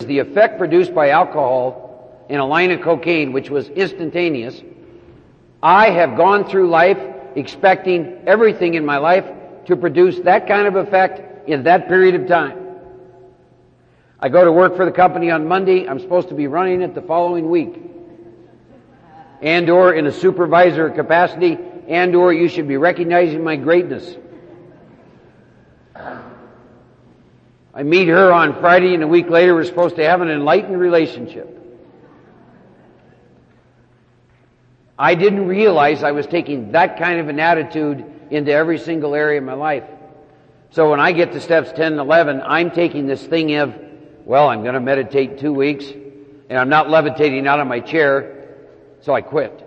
the effect produced by alcohol in a line of cocaine, which was instantaneous. I have gone through life expecting everything in my life to produce that kind of effect in that period of time. I go to work for the company on Monday. I'm supposed to be running it the following week. And/or in a supervisor capacity, and/or you should be recognizing my greatness. I meet her on Friday, and a week later we're supposed to have an enlightened relationship. I didn't realize I was taking that kind of an attitude into every single area of my life. So when I get to steps 10 and 11, I'm taking this thing of, well, I'm going to meditate 2 weeks, and I'm not levitating out of my chair, so I quit.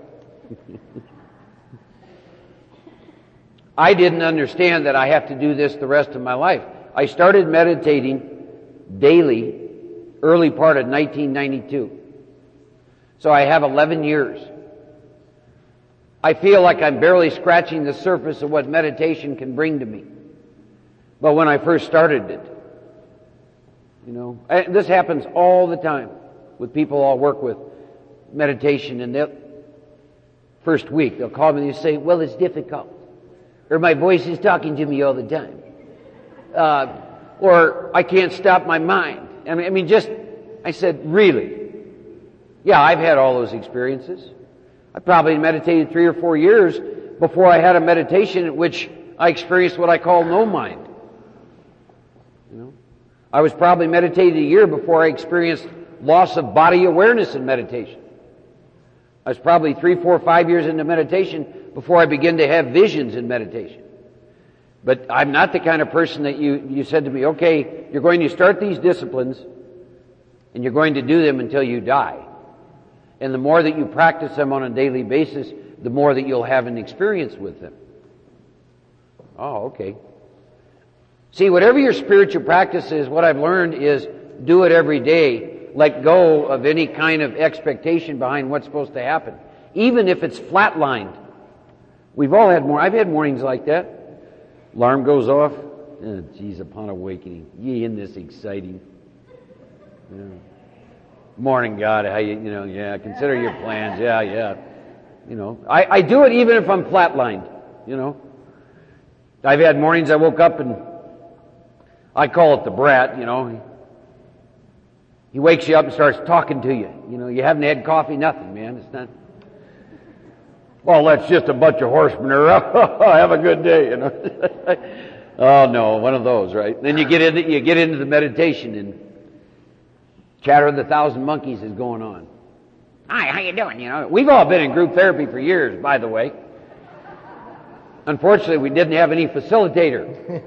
I didn't understand that I have to do this the rest of my life. I started meditating daily early part of 1992. So I have 11 years. I feel like I'm barely scratching the surface of what meditation can bring to me. But when I first started it, this happens all the time with people I'll work with, meditation, and first week they'll call me and they say, well, it's difficult. Or my voice is talking to me all the time. Or I can't stop my mind. I said, really? Yeah, I've had all those experiences. I probably meditated 3 or 4 years before I had a meditation in which I experienced what I call no mind. I was probably meditating a year before I experienced loss of body awareness in meditation. I was probably 3, 4, 5 years into meditation before I began to have visions in meditation. But I'm not the kind of person that you said to me, okay, you're going to start these disciplines and you're going to do them until you die. And the more that you practice them on a daily basis, the more that you'll have an experience with them. Oh, okay. See, whatever your spiritual practice is, what I've learned is do it every day. Let go of any kind of expectation behind what's supposed to happen. Even if it's flatlined. We've all had I've had mornings like that. Alarm goes off. Oh, geez, upon awakening. Ye in this exciting. Yeah. Morning, God. How consider your plans. Yeah. I do it even if I'm flatlined. I've had mornings I woke up and I call it the brat, He wakes you up and starts talking to you. You haven't had coffee, nothing, man. It's not. Well, that's just a bunch of horsemen. Have a good day, Oh no, one of those, right? Then you get into the meditation and chatter of the thousand monkeys is going on. Hi, how you doing? We've all been in group therapy for years, by the way. Unfortunately, we didn't have any facilitator.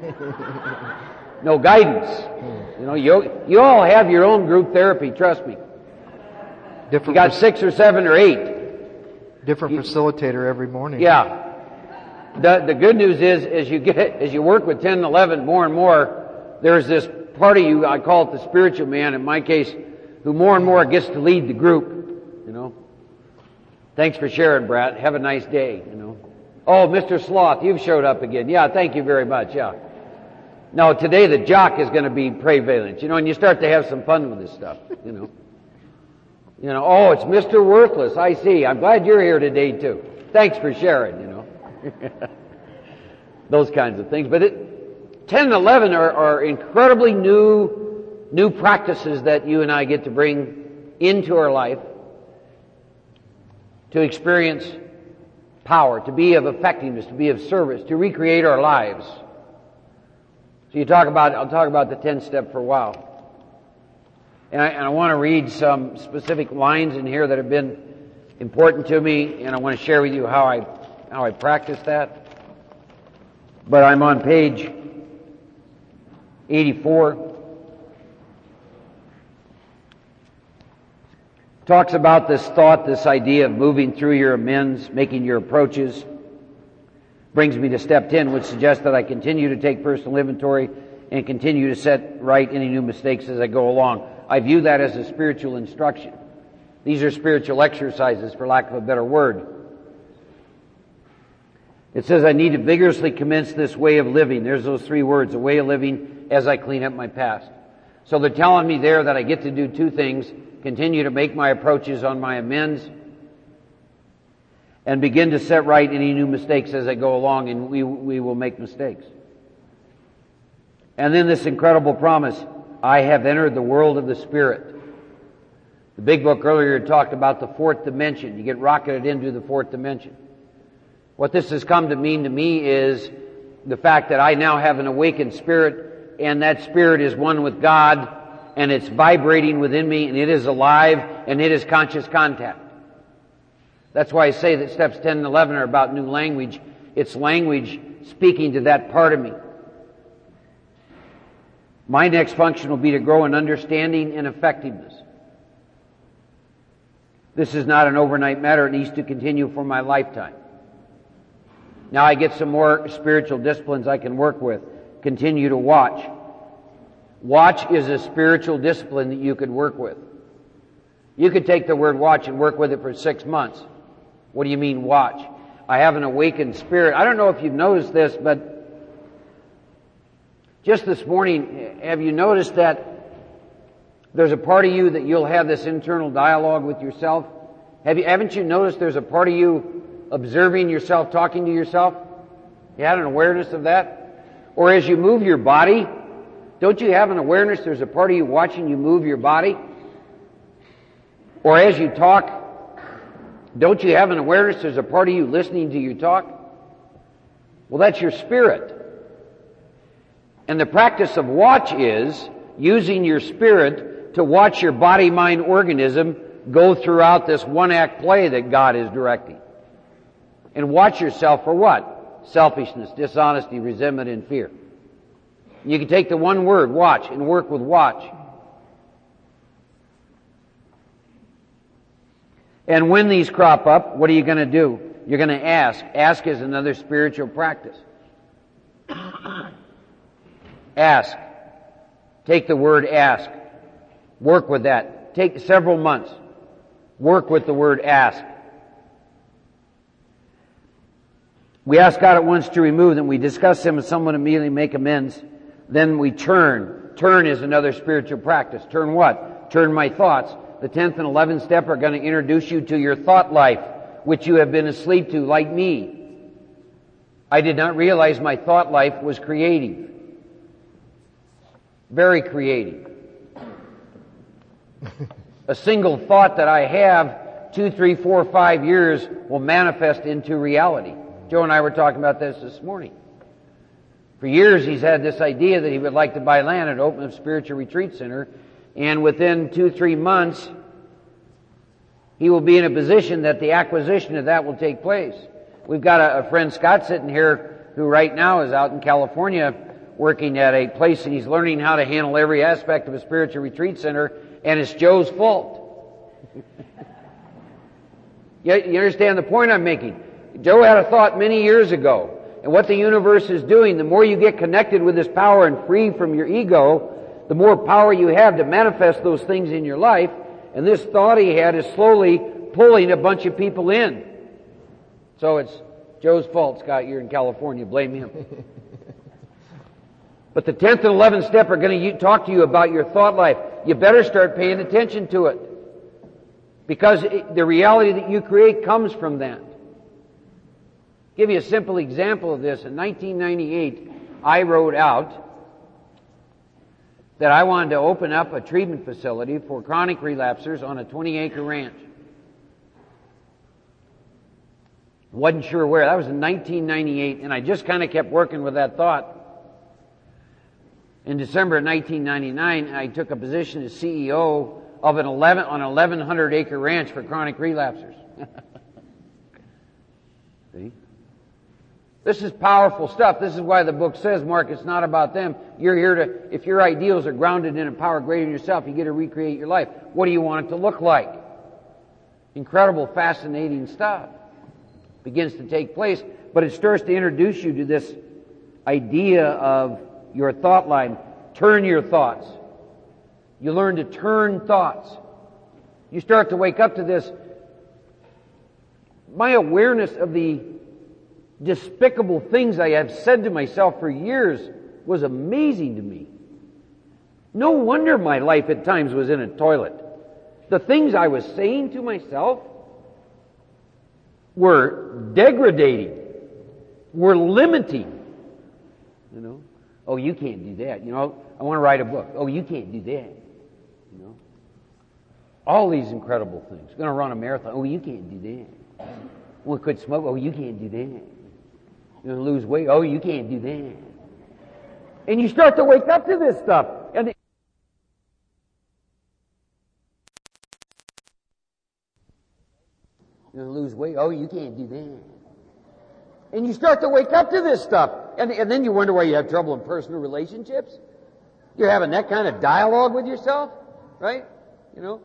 No guidance. You all have your own group therapy, trust me. You got 6 or 7 or 8. Different facilitator every morning. Yeah. The good news is, as you work with 10 and 11 more and more, there's this part of you, I call it the spiritual man, in my case, who more and more gets to lead the group, Thanks for sharing, Brad. Have a nice day, Oh, Mr. Sloth, you've showed up again. Yeah, thank you very much, yeah. No, today the jock is going to be prevalent, and you start to have some fun with this stuff, Oh, it's Mr. Worthless, I see. I'm glad you're here today, too. Thanks for sharing, Those kinds of things. But 10 and 11 are incredibly new practices that you and I get to bring into our life to experience power, to be of effectiveness, to be of service, to recreate our lives. So I'll talk about the 10th step for a while. And I want to read some specific lines in here that have been important to me, and I want to share with you how I practice that. But I'm on page 84. Talks about this thought, this idea of moving through your amends, making your approaches. Brings me to step 10, which suggests that I continue to take personal inventory and continue to set right any new mistakes as I go along. I view that as a spiritual instruction. These are spiritual exercises, for lack of a better word. It says I need to vigorously commence this way of living. There's those 3 words, a way of living as I clean up my past. So they're telling me there that I get to do two things: continue to make my approaches on my amends, and begin to set right any new mistakes as I go along, and we will make mistakes. And then this incredible promise: I have entered the world of the Spirit. The big book earlier talked about the fourth dimension. You get rocketed into the fourth dimension. What this has come to mean to me is the fact that I now have an awakened spirit, and that spirit is one with God, and it's vibrating within me, and it is alive, and it is conscious contact. That's why I say that steps 10 and 11 are about new language. It's language speaking to that part of me. My next function will be to grow in understanding and effectiveness. This is not an overnight matter. It needs to continue for my lifetime. Now I get some more spiritual disciplines I can work with. Continue to watch. Watch is a spiritual discipline that you could work with. You could take the word watch and work with it for 6 months. What do you mean watch? I have an awakened spirit. I don't know if you've noticed this, but just this morning, have you noticed that there's a part of you that you'll have this internal dialogue with yourself? Haven't you noticed there's a part of you observing yourself, talking to yourself? You had an awareness of that? Or as you move your body, don't you have an awareness there's a part of you watching you move your body? Or as you talk, don't you have an awareness there's a part of you listening to you talk? Well, that's your spirit. And the practice of watch is using your spirit to watch your body-mind organism go throughout this one-act play that God is directing. And watch yourself for what? Selfishness, dishonesty, resentment, and fear. You can take the one word, watch, and work with watch. And when these crop up, what are you going to do? You're going to ask. Ask is another spiritual practice. Ask. Take the word ask. Work with that. Take several months. Work with the word ask. We ask God at once to remove them. We discuss them and someone immediately make amends. Then we turn. Turn is another spiritual practice. Turn what? Turn my thoughts. The 10th and 11th step are going to introduce you to your thought life, which you have been asleep to, like me. I did not realize my thought life was creative. Very creative. A single thought that I have 2, 3, 4, 5 years will manifest into reality. Joe and I were talking about this morning. For years he's had this idea that he would like to buy land and open a spiritual retreat center, and within 2, 3 months he will be in a position that the acquisition of that will take place. We've got a friend, Scott, sitting here who right now is out in California working at a place, and he's learning how to handle every aspect of a spiritual retreat center, and it's Joe's fault. You understand the point I'm making? Joe had a thought many years ago, and what the universe is doing, the more you get connected with this power and free from your ego, the more power you have to manifest those things in your life, and this thought he had is slowly pulling a bunch of people in. So it's Joe's fault, Scott, you're in California, blame him. But the 10th and 11th step are going to talk to you about your thought life. You better start paying attention to it. Because the reality that you create comes from that. Give you a simple example of this. In 1998, I wrote out that I wanted to open up a treatment facility for chronic relapsers on a 20-acre ranch. Wasn't sure where. That was in 1998, and I just kind of kept working with that thought. In December of 1999, I took a position as CEO of an 1,100-acre ranch for chronic relapsers. See? This is powerful stuff. This is why the book says, Mark, it's not about them. You're here to, if your ideals are grounded in a power greater than yourself, you get to recreate your life. What do you want it to look like? Incredible, fascinating stuff begins to take place, but it starts to introduce you to this idea of your thought line. Turn your thoughts. You learn to turn thoughts. You start to wake up to this. My awareness of the despicable things I have said to myself for years was amazing to me. No wonder my life at times was in a toilet. The things I was saying to myself were degrading, were limiting. You know, oh, you can't do that. You know, I want to write a book. Oh, you can't do that. You know, all these incredible things. Going to run a marathon. Oh, you can't do that. Well, quit smoke. Oh, you can't do that. You're going to lose weight. Oh, you can't do that. And you start to wake up to this stuff. And you're going to lose weight. Oh, you can't do that. And you start to wake up to this stuff. And then you wonder why you have trouble in personal relationships. You're having that kind of dialogue with yourself, right? You know?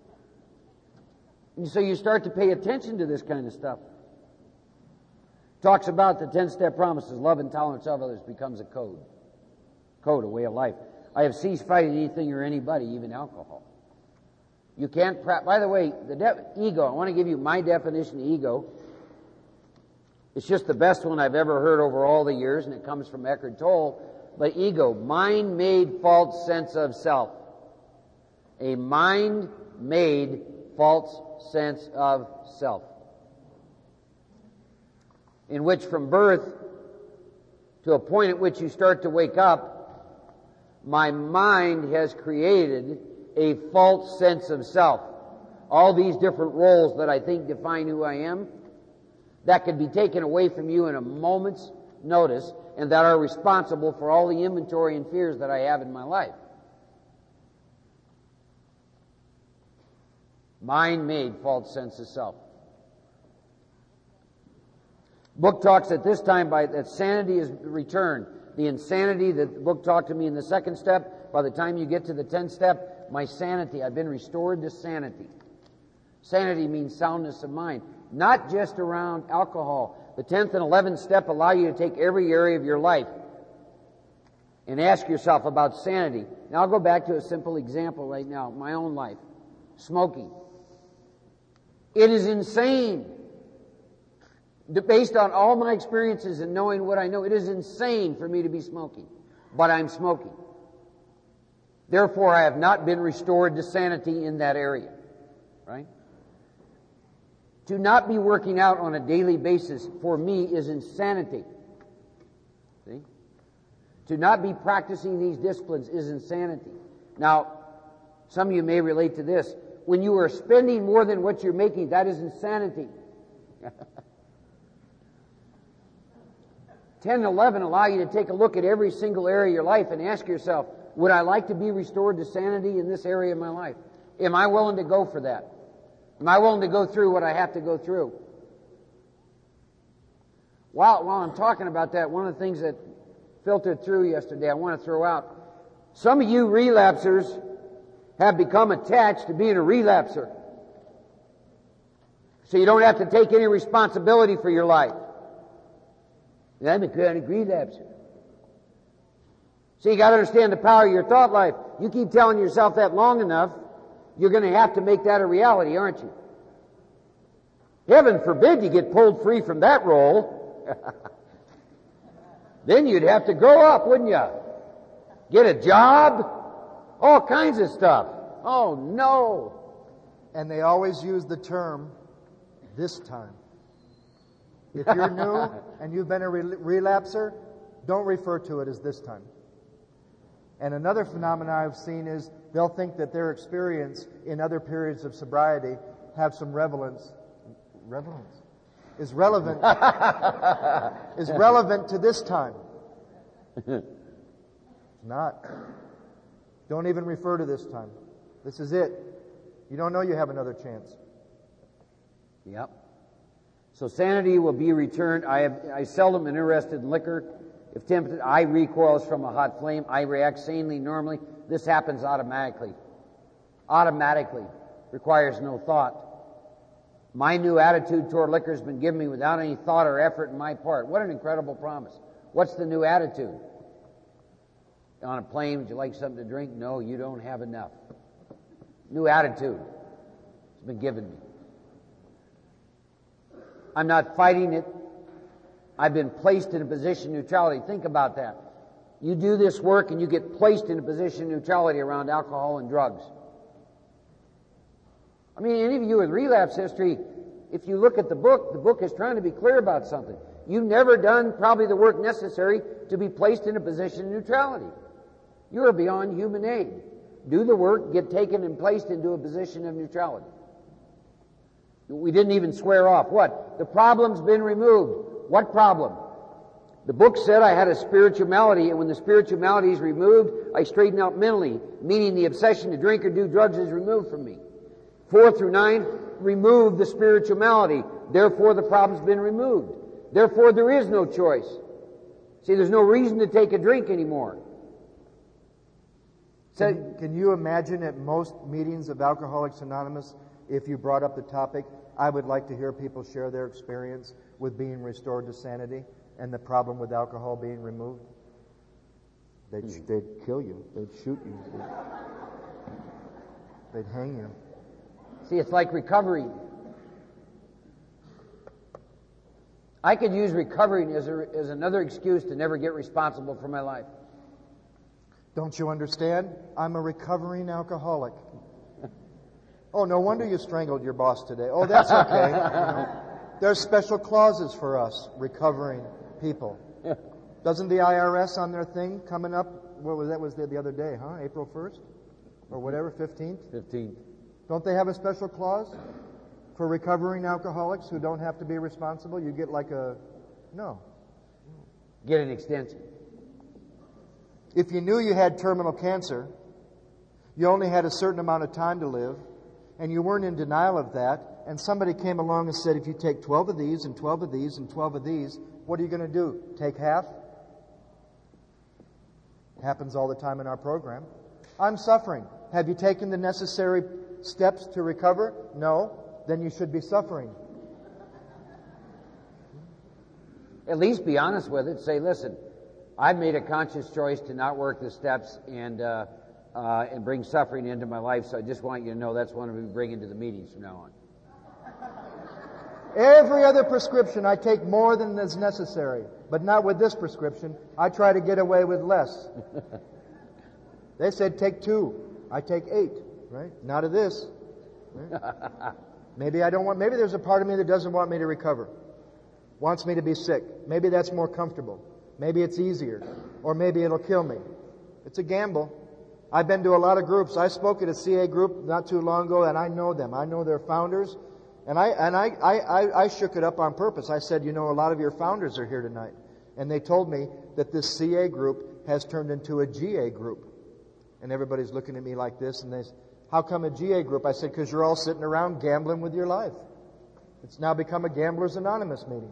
And so you start to pay attention to this kind of stuff. Talks about the 10-step promises. Love and tolerance of others becomes a code. Code, a way of life. I have ceased fighting anything or anybody, even alcohol. You can't, by the way, ego, I want to give you my definition of ego. It's just the best one I've ever heard over all the years, and it comes from Eckhart Tolle. But ego, mind-made false sense of self. A mind-made false sense of self. In which from birth to a point at which you start to wake up, my mind has created a false sense of self. All these different roles that I think define who I am, that could be taken away from you in a moment's notice, and that are responsible for all the inventory and fears that I have in my life. Mind-made false sense of self. Book talks at this time that sanity is returned. The insanity that the book talked to me in the second step, by the time you get to the 10th step, my sanity, I've been restored to sanity. Sanity means soundness of mind, not just around alcohol. The 10th and 11th step allow you to take every area of your life and ask yourself about sanity. Now I'll go back to a simple example right now, my own life. Smoking. It is insane. Based on all my experiences and knowing what I know, it is insane for me to be smoking. But I'm smoking. Therefore, I have not been restored to sanity in that area. Right? To not be working out on a daily basis, for me, is insanity. See? To not be practicing these disciplines is insanity. Now, some of you may relate to this. When you are spending more than what you're making, that is insanity. 10 and 11 allow you to take a look at every single area of your life and ask yourself, would I like to be restored to sanity in this area of my life? Am I willing to go for that? Am I willing to go through what I have to go through? While I'm talking about that, one of the things that filtered through yesterday I want to throw out. Some of you relapsers have become attached to being a relapser. So you don't have to take any responsibility for your life. I'm a chronic relapser. So you got to understand the power of your thought life. You keep telling yourself that long enough, you're going to have to make that a reality, aren't you? Heaven forbid you get pulled free from that role. Then you'd have to grow up, wouldn't you? Get a job, all kinds of stuff. Oh no! And they always use the term, this time. If you're new and you've been a relapser, don't refer to it as this time. And another phenomenon I've seen is they'll think that their experience in other periods of sobriety have some relevance is relevant to this time. It's not. Don't even refer to this time. This is it. You don't know you have another chance. Yep. So sanity will be returned. I seldom am interested in liquor. If tempted, I recoil as from a hot flame. I react sanely normally. This happens automatically. Automatically. Requires no thought. My new attitude toward liquor has been given me without any thought or effort in my part. What an incredible promise. What's the new attitude? On a plane, would you like something to drink? No, you don't have enough. New attitude has been given me. I'm not fighting it. I've been placed in a position of neutrality. Think about that. You do this work and you get placed in a position of neutrality around alcohol and drugs. I mean, any of you with relapse history, if you look at the book is trying to be clear about something. You've never done probably the work necessary to be placed in a position of neutrality. You are beyond human aid. Do the work, get taken and placed into a position of neutrality. We didn't even swear off. What? The problem's been removed. What problem? The book said I had a spiritual malady, and when the spiritual malady is removed, I straighten out mentally, meaning the obsession to drink or do drugs is removed from me. 4 through 9, remove the spiritual malady. Therefore, the problem's been removed. Therefore, there is no choice. See, there's no reason to take a drink anymore. So, can you imagine at most meetings of Alcoholics Anonymous, if you brought up the topic, I would like to hear people share their experience with being restored to sanity and the problem with alcohol being removed? They'd kill you. They'd shoot you. They'd hang you. See, it's like recovery. I could use recovery as another excuse to never get responsible for my life. Don't you understand? I'm a recovering alcoholic. Oh, no wonder you strangled your boss today. Oh, that's okay. There's special clauses for us recovering people. Doesn't the IRS on their thing coming up? What was that? Was the other day, huh? April 1st or whatever, 15th. 15th. Don't they have a special clause for recovering alcoholics who don't have to be responsible? You get like a no. Get an extension. If you knew you had terminal cancer, you only had a certain amount of time to live, and you weren't in denial of that, and somebody came along and said, if you take 12 of these and 12 of these and 12 of these, what are you going to do? Take half? Happens all the time in our program. I'm suffering. Have you taken the necessary steps to recover? No. Then you should be suffering. At least be honest with it. Say, listen, I've made a conscious choice to not work the steps and bring suffering into my life, so I just want you to know that's what I'm going to bring into the meetings from now on. Every other prescription I take more than is necessary, but not with this prescription. I try to get away with less. They said take 2. I take 8, right? Not of this. Right? Maybe there's a part of me that doesn't want me to recover. Wants me to be sick. Maybe that's more comfortable. Maybe it's easier. Or maybe it'll kill me. It's a gamble. I've been to a lot of groups. I spoke at a CA group not too long ago, and I know them. I know their founders. And I shook it up on purpose. I said, a lot of your founders are here tonight. And they told me that this CA group has turned into a GA group. And everybody's looking at me like this, and they said, how come a GA group? I said, because you're all sitting around gambling with your life. It's now become a Gamblers Anonymous meeting.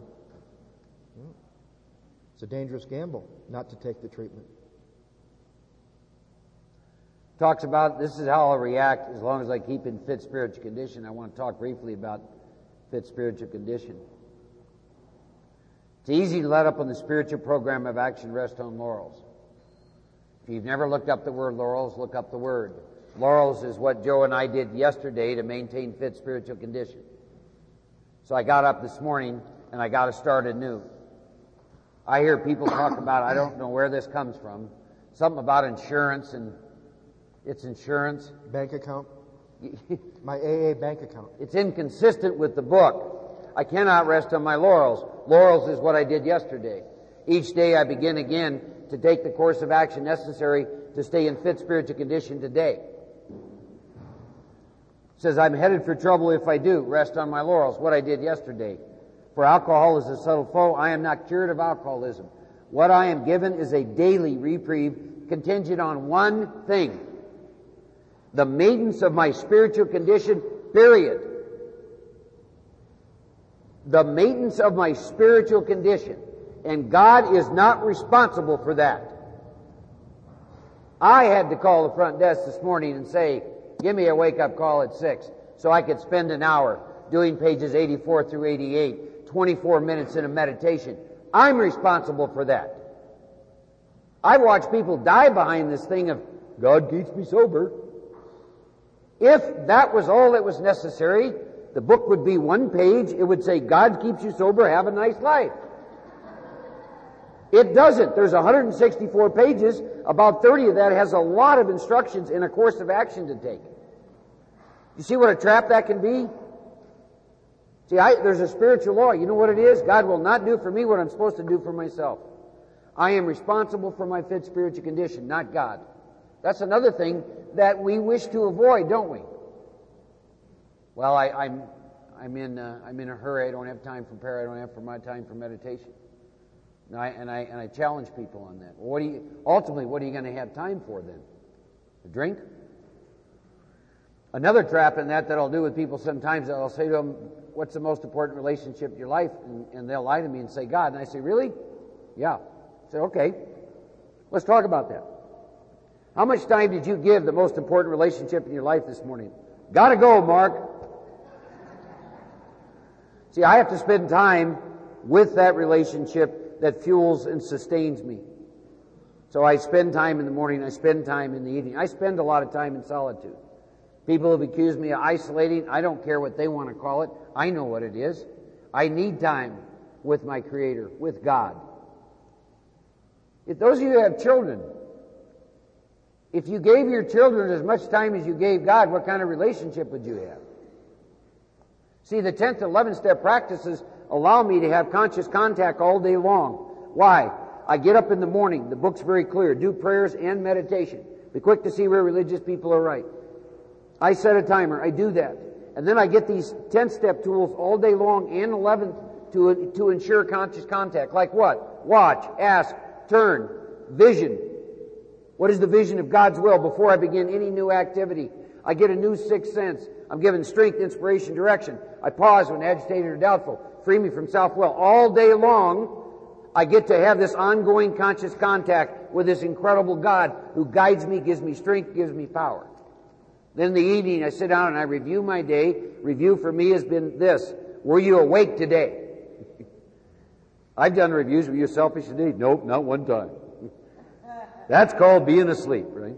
It's a dangerous gamble not to take the treatment. Talks about, this is how I'll react as long as I keep in fit spiritual condition. I want to talk briefly about fit spiritual condition. It's easy to let up on the spiritual program of action, rest on laurels. If you've never looked up the word laurels, look up the word. Laurels is what Joe and I did yesterday to maintain fit spiritual condition. So I got up this morning and I got to start anew. I hear people talk about, I don't know where this comes from, something about insurance, and it's insurance. Bank account. My AA bank account. It's inconsistent with the book. I cannot rest on my laurels. Laurels is what I did yesterday. Each day I begin again to take the course of action necessary to stay in fit spiritual condition today. It says, I'm headed for trouble if I do rest on my laurels, what I did yesterday. For alcohol is a subtle foe. I am not cured of alcoholism. What I am given is a daily reprieve contingent on one thing: the maintenance of my spiritual condition, period. The maintenance of my spiritual condition. And God is not responsible for that. I had to call the front desk this morning and say, give me a wake-up call at 6 so I could spend an hour doing pages 84 through 88, 24 minutes in a meditation. I'm responsible for that. I've watched people die behind this thing of, God keeps me sober. If that was all that was necessary, the book would be one page. It would say, God keeps you sober, have a nice life. It doesn't. There's 164 pages. About 30 of that has a lot of instructions and a course of action to take. You see what a trap that can be? See, there's a spiritual law. You know what it is? God will not do for me what I'm supposed to do for myself. I am responsible for my fit spiritual condition, not God. That's another thing that we wish to avoid, don't we? Well, I'm in a hurry. I don't have time for prayer. I don't have my time for meditation. And I challenge people on that. Well, ultimately, what are you going to have time for then? To drink? Another trap in that I'll do with people sometimes, I'll say to them, what's the most important relationship in your life? And they'll lie to me and say, God. And I say, really? Yeah. I say, okay. Let's talk about that. How much time did you give the most important relationship in your life this morning? Gotta go, Mark. See, I have to spend time with that relationship that fuels and sustains me. So I spend time in the morning, I spend time in the evening. I spend a lot of time in solitude. People have accused me of isolating. I don't care what they want to call it. I know what it is. I need time with my Creator, with God. If those of you who have children, if you gave your children as much time as you gave God, what kind of relationship would you have? See, the 10th and 11th step practices allow me to have conscious contact all day long. Why? I get up in the morning. The book's very clear. Do prayers and meditation. Be quick to see where religious people are right. I set a timer. I do that. And then I get these 10th step tools all day long and 11th to ensure conscious contact. Like what? Watch, ask, turn, vision. What is the vision of God's will before I begin any new activity? I get a new sixth sense. I'm given strength, inspiration, direction. I pause when agitated or doubtful. Free me from self-will. All day long, I get to have this ongoing conscious contact with this incredible God who guides me, gives me strength, gives me power. Then in the evening, I sit down and I review my day. Review for me has been this. Were you awake today? I've done reviews. Were you selfish today? Nope, not one time. That's called being asleep, right?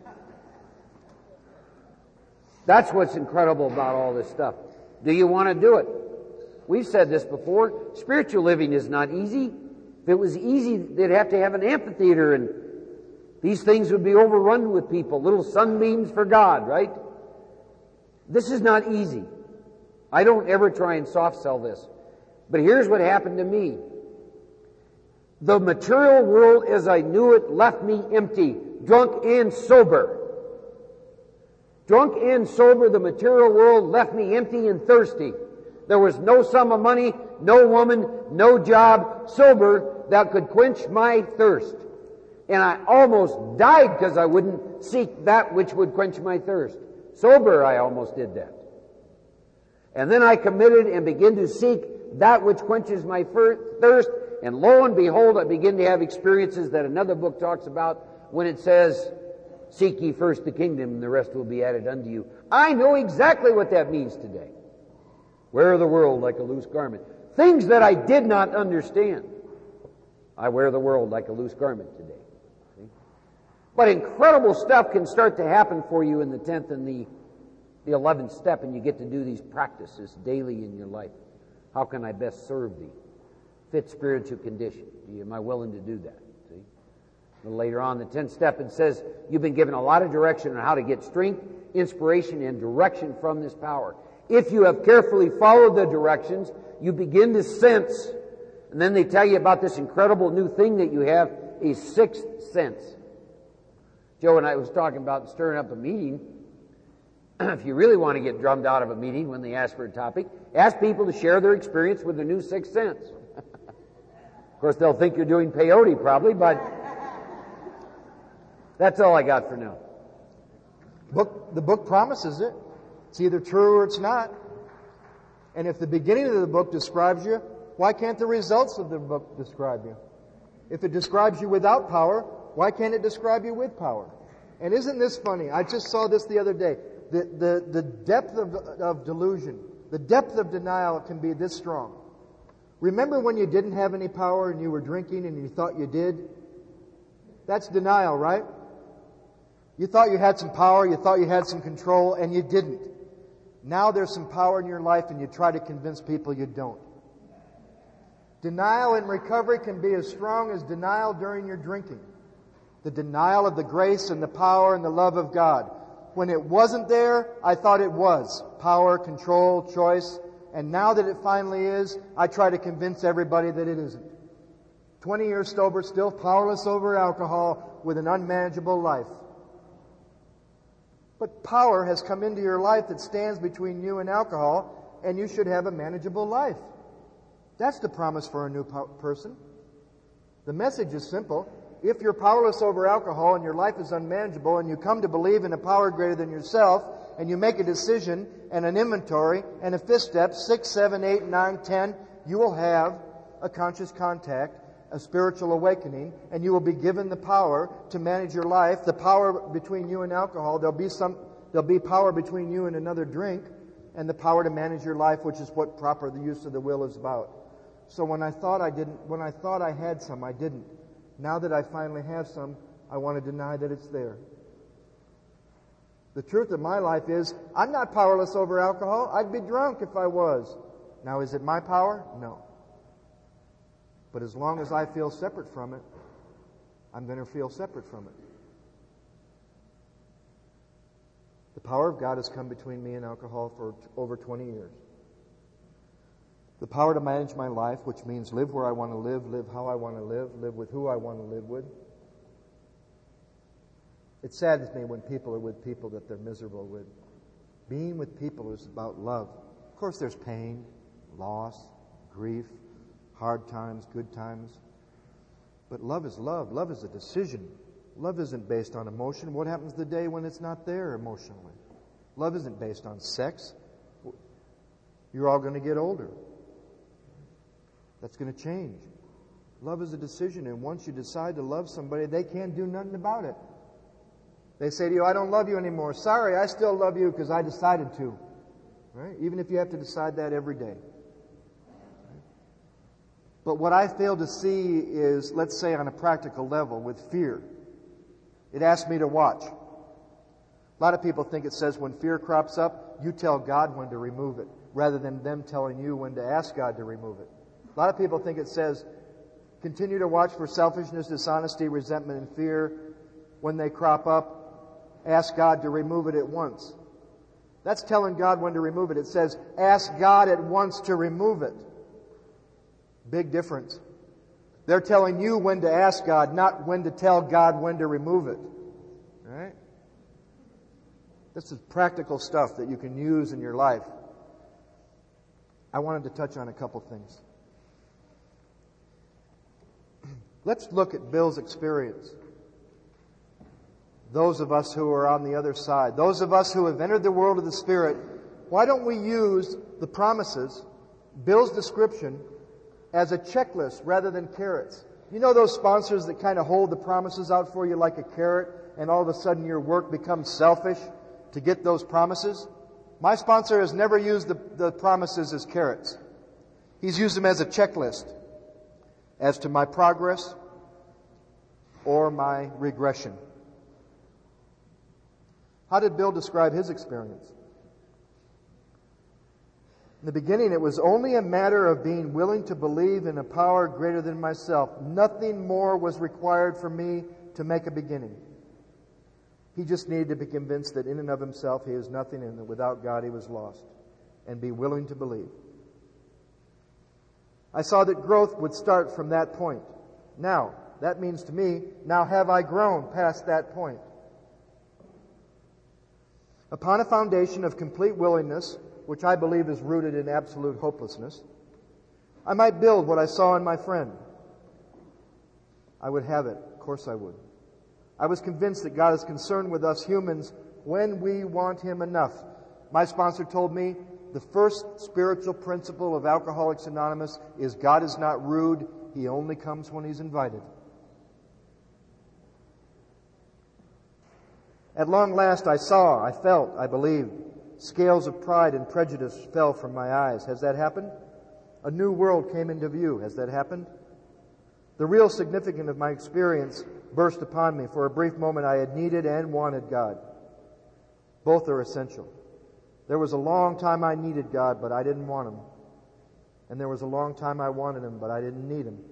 That's what's incredible about all this stuff. Do you want to do it? We've said this before. Spiritual living is not easy. If it was easy, they'd have to have an amphitheater and these things would be overrun with people. Little sunbeams for God, right? This is not easy. I don't ever try and soft sell this. But here's what happened to me. The material world as I knew it left me empty, drunk and sober. Drunk and sober, the material world left me empty and thirsty. There was no sum of money, no woman, no job, sober, that could quench my thirst. And I almost died because I wouldn't seek that which would quench my thirst. Sober, I almost did that. And then I committed and began to seek that which quenches my thirst. And lo and behold, I begin to have experiences that another book talks about when it says, seek ye first the kingdom and the rest will be added unto you. I know exactly what that means today. Wear the world like a loose garment. Things that I did not understand. I wear the world like a loose garment today. See? But incredible stuff can start to happen for you in the 10th and the 11th step, and you get to do these practices daily in your life. How can I best serve thee? Fit spiritual condition. Am I willing to do that? See? And later on, the 10th step, it says you've been given a lot of direction on how to get strength, inspiration, and direction from this power. If you have carefully followed the directions, you begin to sense. And then they tell you about this incredible new thing that you have, a sixth sense. Joe and I was talking about stirring up a meeting. If you really want to get drummed out of a meeting when they ask for a topic, ask people to share their experience with their new sixth sense. Of course, they'll think you're doing peyote probably, but that's all I got for now. The book promises it. It's either true or it's not. And if the beginning of the book describes you, why can't the results of the book describe you? If it describes you without power, why can't it describe you with power? And isn't this funny? I just saw this the other day. The depth of delusion, the depth of denial can be this strong. Remember when you didn't have any power and you were drinking and you thought you did? That's denial, right? You thought you had some power, you thought you had some control, and you didn't. Now there's some power in your life and you try to convince people you don't. Denial in recovery can be as strong as denial during your drinking. The denial of the grace and the power and the love of God. When it wasn't there, I thought it was. Power, control, choice. And now that it finally is, I try to convince everybody that it isn't. 20 years sober, still powerless over alcohol with an unmanageable life. But power has come into your life that stands between you and alcohol, and you should have a manageable life. That's the promise for a new person. The message is simple. If you're powerless over alcohol and your life is unmanageable and you come to believe in a power greater than yourself and you make a decision and an inventory and a fifth step, 6, 7, 8, 9, 10, you will have a conscious contact, a spiritual awakening, and you will be given the power to manage your life, the power between you and alcohol. There'll be power between you and another drink, and the power to manage your life, which is what proper the use of the will is about. So when I thought I had some, I didn't. Now that I finally have some, I want to deny that it's there. The truth of my life is, I'm not powerless over alcohol. I'd be drunk if I was. Now, is it my power? No. But as long as I feel separate from it, I'm going to feel separate from it. The power of God has come between me and alcohol for over 20 years. The power to manage my life, which means live where I want to live how I want to live with who I want to live with. It saddens me when people are with people that they're miserable with. Being with people is about love. Of course, there's pain, loss, grief, hard times, good times. But love is love. Love is a decision. Love isn't based on emotion. What happens the day when it's not there emotionally? Love isn't based on sex. You're all going to get older. That's going to change. Love is a decision, and once you decide to love somebody, they can't do nothing about it. They say to you, I don't love you anymore. Sorry, I still love you because I decided to. Right? Even if you have to decide that every day. But what I fail to see is, let's say on a practical level, with fear. It asks me to watch. A lot of people think it says when fear crops up, you tell God when to remove it, rather than them telling you when to ask God to remove it. A lot of people think it says, continue to watch for selfishness, dishonesty, resentment, and fear. When they crop up, ask God to remove it at once. That's telling God when to remove it. It says, ask God at once to remove it. Big difference. They're telling you when to ask God, not when to tell God when to remove it. All right? This is practical stuff that you can use in your life. I wanted to touch on a couple things. Let's look at Bill's experience. Those of us who are on the other side, those of us who have entered the world of the Spirit, why don't we use the promises, Bill's description, as a checklist rather than carrots? You know those sponsors that kind of hold the promises out for you like a carrot, and all of a sudden your work becomes selfish to get those promises? My sponsor has never used the promises as carrots. He's used them as a checklist as to my progress or my regression. How did Bill describe his experience? In the beginning, it was only a matter of being willing to believe in a power greater than myself. Nothing more was required for me to make a beginning. He just needed to be convinced that in and of himself he is nothing, and that without God he was lost, and be willing to believe. I saw that growth would start from that point. Now, that means to me, now have I grown past that point? Upon a foundation of complete willingness, which I believe is rooted in absolute hopelessness, I might build what I saw in my friend. I would have it. Of course I would. I was convinced that God is concerned with us humans when we want Him enough. My sponsor told me the first spiritual principle of Alcoholics Anonymous is God is not rude. He only comes when He's invited. At long last I saw, I felt, I believed. Scales of pride and prejudice fell from my eyes. Has that happened? A new world came into view. Has that happened? The real significance of my experience burst upon me. For a brief moment I had needed and wanted God. Both are essential. There was a long time I needed God, but I didn't want Him. And there was a long time I wanted Him, but I didn't need Him.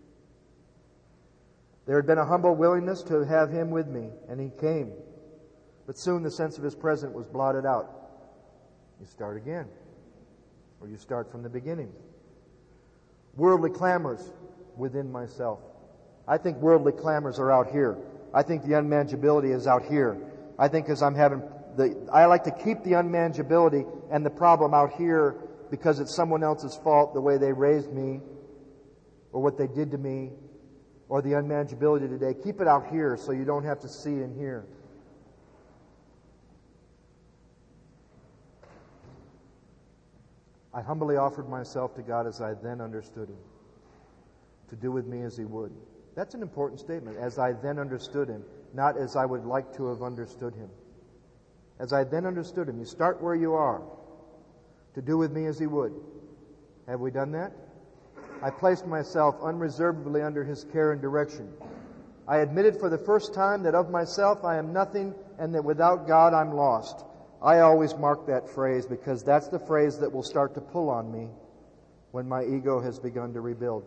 There had been a humble willingness to have Him with me, and He came. But soon the sense of His presence was blotted out. You start again. Or you start from the beginning. Worldly clamors within myself. I think worldly clamors are out here. I think the unmanageability is out here. I think as I like to keep the unmanageability and the problem out here because it's someone else's fault, the way they raised me, or what they did to me, or the unmanageability today. Keep it out here so you don't have to see and hear. I humbly offered myself to God as I then understood Him, to do with me as He would. That's an important statement. As I then understood Him, not as I would like to have understood Him. As I then understood Him. You start where you are, to do with me as He would. Have we done that? I placed myself unreservedly under His care and direction. I admitted for the first time that of myself I am nothing and that without God I'm lost. I always mark that phrase because that's the phrase that will start to pull on me when my ego has begun to rebuild.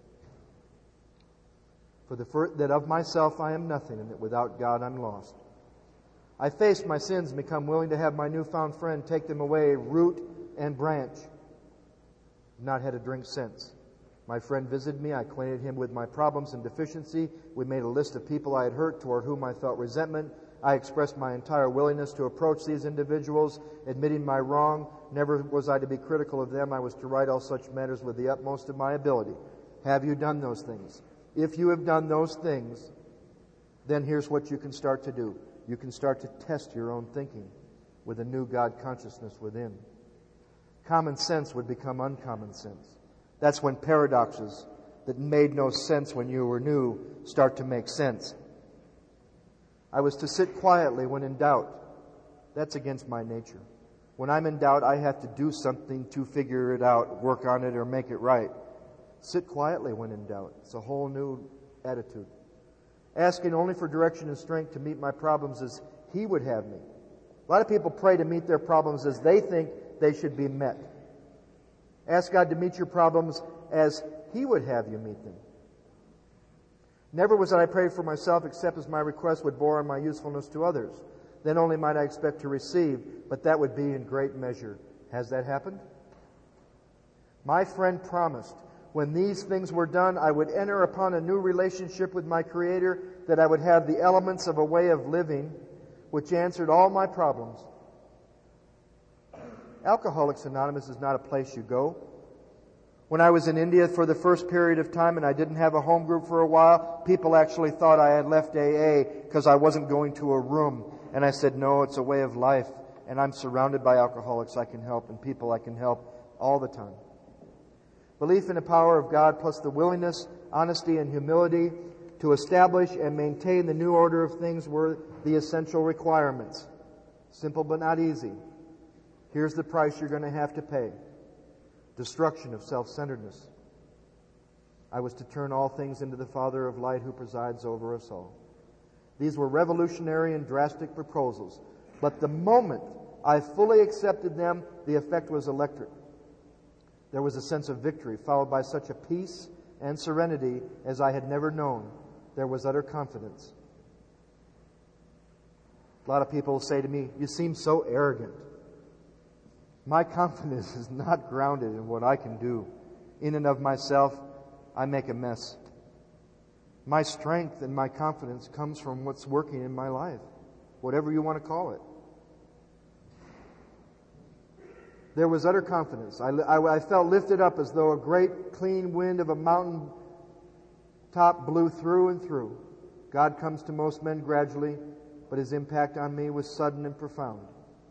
That of myself I am nothing and that without God I'm lost. I faced my sins and become willing to have my newfound friend take them away, root and branch. Not had a drink since. My friend visited me. I acquainted him with my problems and deficiency. We made a list of people I had hurt toward whom I felt resentment. I expressed my entire willingness to approach these individuals, admitting my wrong. Never was I to be critical of them. I was to right all such matters with the utmost of my ability. Have you done those things? If you have done those things, then here's what you can start to do. You can start to test your own thinking with a new God consciousness within. Common sense would become uncommon sense. That's when paradoxes that made no sense when you were new start to make sense. I was to sit quietly when in doubt. That's against my nature. When I'm in doubt, I have to do something to figure it out, work on it, or make it right. Sit quietly when in doubt. It's a whole new attitude. Asking only for direction and strength to meet my problems as He would have me. A lot of people pray to meet their problems as they think they should be met. Ask God to meet your problems as He would have you meet them. Never was I prayed for myself except as my request would bore on my usefulness to others. Then only might I expect to receive, but that would be in great measure. Has that happened? My friend promised when these things were done, I would enter upon a new relationship with my Creator, that I would have the elements of a way of living which answered all my problems. Alcoholics Anonymous is not a place you go. When I was in India for the first period of time and I didn't have a home group for a while, people actually thought I had left AA because I wasn't going to a room. And I said, no, it's a way of life. And I'm surrounded by alcoholics I can help and people I can help all the time. Belief in the power of God plus the willingness, honesty, and humility to establish and maintain the new order of things were the essential requirements. Simple but not easy. Here's the price you're going to have to pay. Destruction of self-centeredness. I was to turn all things into the Father of light who presides over us all. These were revolutionary and drastic proposals. But the moment I fully accepted them, the effect was electric. There was a sense of victory, followed by such a peace and serenity as I had never known. There was utter confidence. A lot of people say to me, you seem so arrogant. My confidence is not grounded in what I can do. In and of myself, I make a mess. My strength and my confidence comes from what's working in my life, whatever you want to call it. There was utter confidence. I felt lifted up as though a great clean wind of a mountain top blew through and through. God comes to most men gradually, but His impact on me was sudden and profound.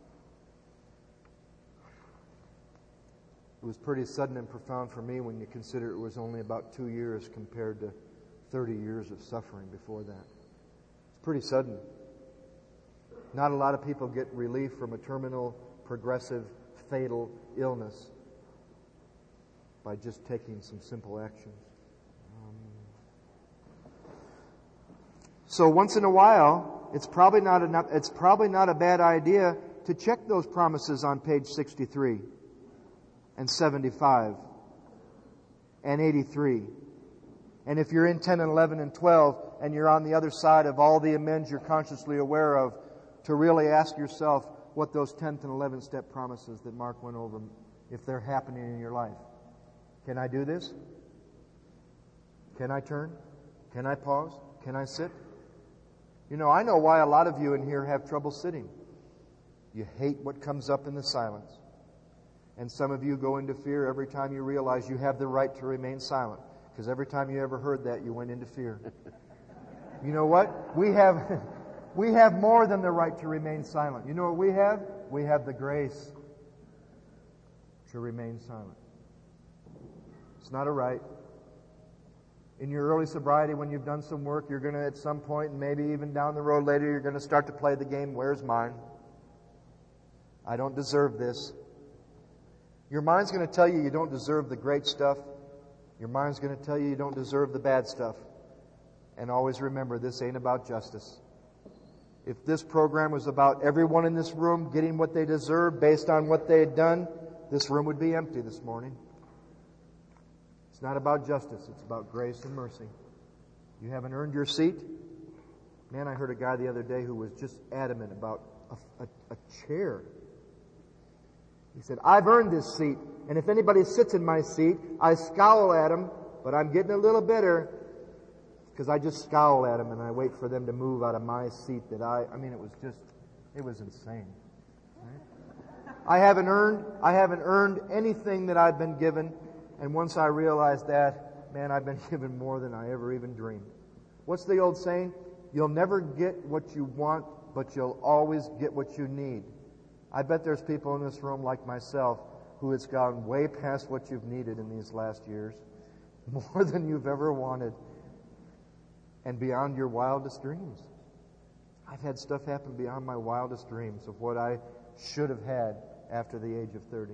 It was pretty sudden and profound for me when you consider it was only about 2 years compared to 30 years of suffering before that. It's pretty sudden. Not a lot of people get relief from a terminal, progressive, fatal illness by just taking some simple actions. So once in a while, it's probably not a bad idea to check those promises on page 63 and 75 and 83. And if you're in 10 and 11 and 12 and you're on the other side of all the amends you're consciously aware of, to really ask yourself what those 10th and 11th step promises that Mark went over, if they're happening in your life. Can I do this? Can I turn? Can I pause? Can I sit? You know, I know why a lot of you in here have trouble sitting. You hate what comes up in the silence. And some of you go into fear every time you realize you have the right to remain silent. Because every time you ever heard that, you went into fear. You know what? We have more than the right to remain silent. You know what we have? We have the grace to remain silent. It's not a right. In your early sobriety, when you've done some work, you're going to, at some point, and maybe even down the road later, you're going to start to play the game, where's mine? I don't deserve this. Your mind's going to tell you you don't deserve the great stuff. Your mind's going to tell you you don't deserve the bad stuff. And always remember, this ain't about justice. If this program was about everyone in this room getting what they deserve based on what they had done, this room would be empty this morning. It's not about justice. It's about grace and mercy. You haven't earned your seat? Man, I heard a guy the other day who was just adamant about a chair. He said, I've earned this seat, and if anybody sits in my seat, I scowl at them, but I'm getting a little bitter because I just scowl at them and I wait for them to move out of my seat that it was insane. Right? I haven't earned anything that I've been given, and once I realized that, man, I've been given more than I ever even dreamed. What's the old saying? You'll never get what you want, but you'll always get what you need. I bet there's people in this room like myself who has gone way past what you've needed in these last years, more than you've ever wanted, and beyond your wildest dreams. I've had stuff happen beyond my wildest dreams of what I should have had after the age of 30.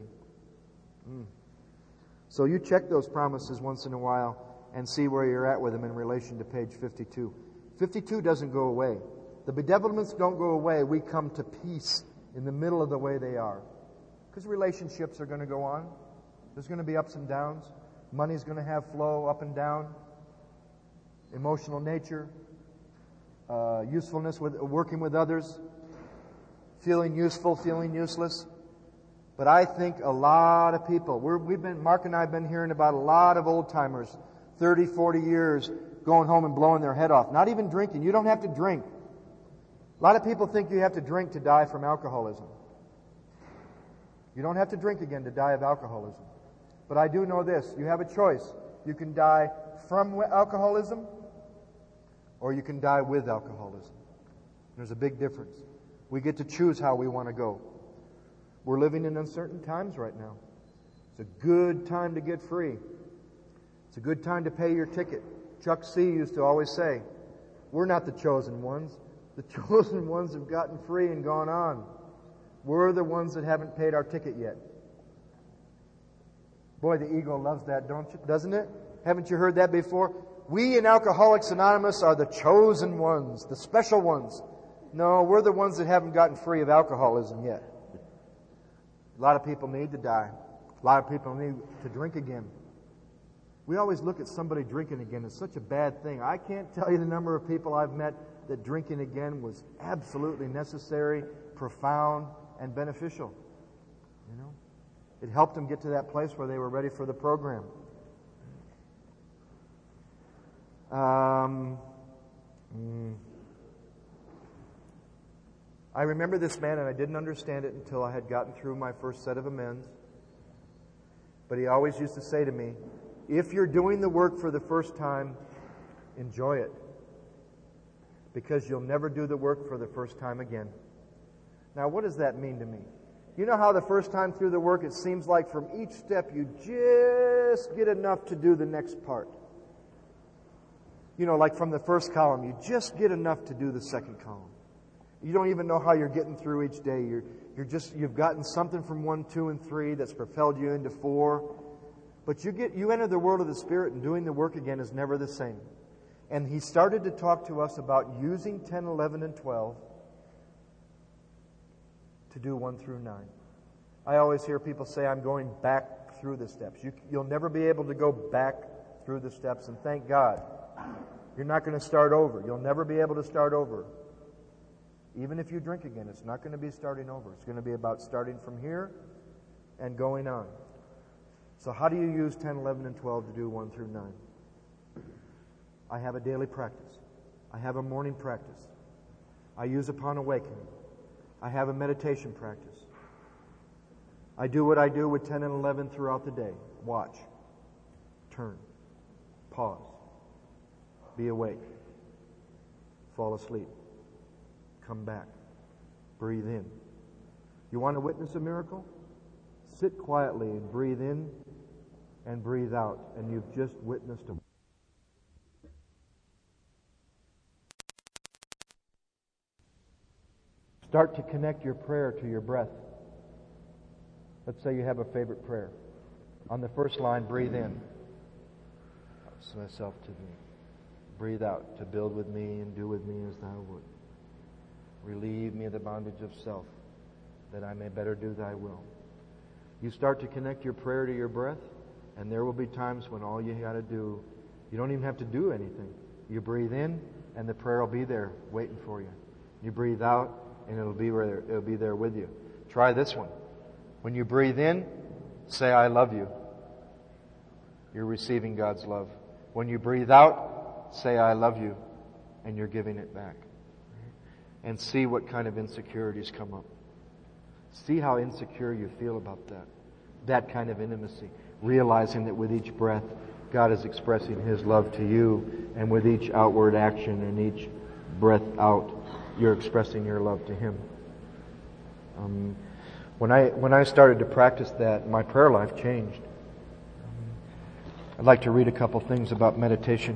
So you check those promises once in a while and see where you're at with them in relation to page 52. 52 doesn't go away. The bedevilments don't go away. We come to peace in the middle of the way they are. Because relationships are going to go on. There's going to be ups and downs. Money's going to have flow up and down. Emotional nature. Usefulness with working with others. Feeling useful, feeling useless. But I think a lot of people, Mark and I have been hearing about a lot of old timers, 30, 40 years, going home and blowing their head off. Not even drinking. You don't have to drink. A lot of people think you have to drink to die from alcoholism. You don't have to drink again to die of alcoholism. But I do know this. You have a choice. You can die from alcoholism, or you can die with alcoholism. There's a big difference. We get to choose how we want to go. We're living in uncertain times right now. It's a good time to get free. It's a good time to pay your ticket. Chuck C. used to always say, we're not the chosen ones. The chosen ones have gotten free and gone on. We're the ones that haven't paid our ticket yet. Boy, the ego loves that, doesn't it? Haven't you heard that before? We in Alcoholics Anonymous are the chosen ones, the special ones. No, we're the ones that haven't gotten free of alcoholism yet. A lot of people need to die. A lot of people need to drink again. We always look at somebody drinking again as such a bad thing. I can't tell you the number of people I've met that drinking again was absolutely necessary, profound, and beneficial. You know, it helped them get to that place where they were ready for the program. I remember this man, and I didn't understand it until I had gotten through my first set of amends. But he always used to say to me, if you're doing the work for the first time, enjoy it. Because you'll never do the work for the first time again. Now, what does that mean to me? You know how the first time through the work, it seems like from each step you just get enough to do the next part. You know, like from the first column, you just get enough to do the second column. You don't even know how you're getting through each day. You've gotten something from 1, 2, and 3 that's propelled you into 4. But you enter the world of the Spirit, and doing the work again is never the same. And he started to talk to us about using 10, 11, and 12 to do 1 through 9. I always hear people say, I'm going back through the steps. You'll never be able to go back through the steps, and thank God. You're not going to start over. You'll never be able to start over. Even if you drink again, it's not going to be starting over. It's going to be about starting from here and going on. So how do you use 10, 11, and 12 to do 1 through 9? I have a daily practice. I have a morning practice. I use upon awakening. I have a meditation practice. I do what I do with 10 and 11 throughout the day. Watch. Turn. Pause. Be awake. Fall asleep. Come back. Breathe in. You want to witness a miracle? Sit quietly and breathe in and breathe out, and you've just witnessed a Start to connect your prayer to your breath. Let's say you have a favorite prayer. On the first line, breathe in. Myself to thee. Breathe out, to build with me and do with me as thou would. Relieve me of the bondage of self, that I may better do thy will. You start to connect your prayer to your breath, and there will be times when all you got to do, you don't even have to do anything. You breathe in, and the prayer will be there waiting for you. You breathe out, and it'll be there with you. Try this one. When you breathe in, say, I love you. You're receiving God's love. When you breathe out, say, I love you, and you're giving it back. And see what kind of insecurities come up. See how insecure you feel about that. That kind of intimacy. Realizing that with each breath, God is expressing His love to you, and with each outward action and each breath out, you're expressing your love to Him. When I started to practice that, my prayer life changed. I'd like to read a couple things about meditation.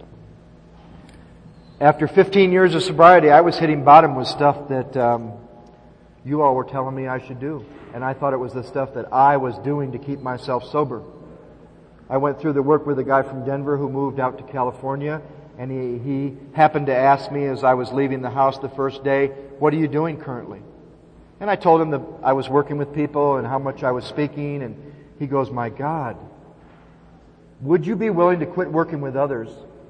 After 15 years of sobriety, I was hitting bottom with stuff that you all were telling me I should do. And I thought it was the stuff that I was doing to keep myself sober. I went through the work with a guy from Denver who moved out to California. And he happened to ask me as I was leaving the house the first day, what are you doing currently? And I told him that I was working with people and how much I was speaking. And he goes, my God, would you be willing to quit working with others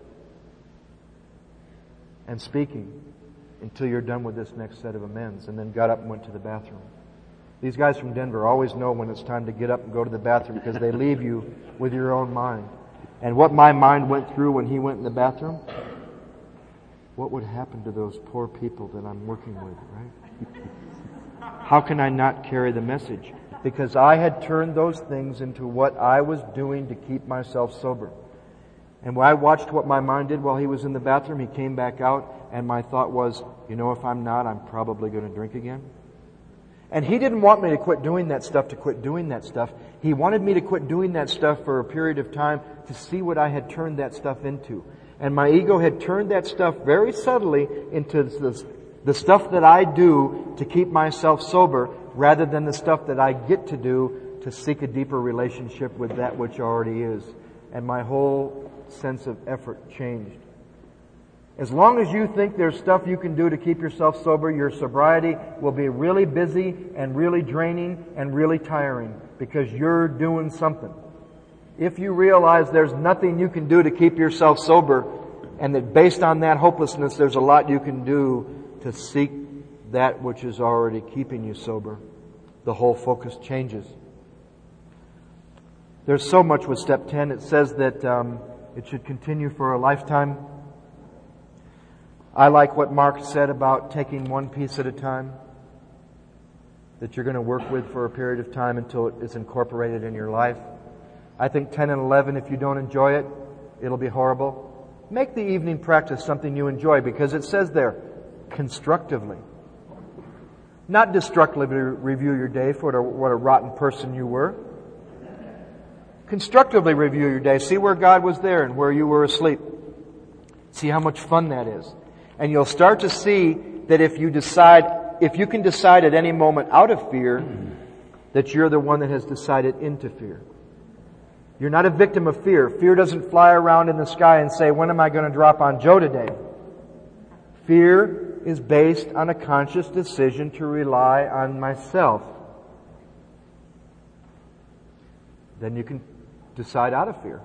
and speaking until you're done with this next set of amends? And then got up and went to the bathroom. These guys from Denver always know when it's time to get up and go to the bathroom because they leave you with your own mind. And what my mind went through when he went in the bathroom, what would happen to those poor people that I'm working with, right? How can I not carry the message? Because I had turned those things into what I was doing to keep myself sober. And when I watched what my mind did while he was in the bathroom, he came back out, and my thought was, if I'm not, I'm probably going to drink again. And he didn't want me to quit doing that stuff to quit doing that stuff. He wanted me to quit doing that stuff for a period of time to see what I had turned that stuff into. And my ego had turned that stuff very subtly into the stuff that I do to keep myself sober rather than the stuff that I get to do to seek a deeper relationship with that which already is. And my whole sense of effort changed. As long as you think there's stuff you can do to keep yourself sober, your sobriety will be really busy and really draining and really tiring because you're doing something. If you realize there's nothing you can do to keep yourself sober and that based on that hopelessness there's a lot you can do to seek that which is already keeping you sober, the whole focus changes. There's so much with step 10. It says that it should continue for a lifetime. I like what Mark said about taking one piece at a time that you're going to work with for a period of time until it is incorporated in your life. I think 10 and 11, if you don't enjoy it, it'll be horrible. Make the evening practice something you enjoy because it says there, constructively. Not destructively review your day for what a rotten person you were. Constructively review your day. See where God was there and where you were asleep. See how much fun that is. And you'll start to see that if you can decide at any moment out of fear, that you're the one that has decided into fear. You're not a victim of fear. Fear doesn't fly around in the sky and say, when am I going to drop on Joe today? Fear is based on a conscious decision to rely on myself. then you can decide out of fear.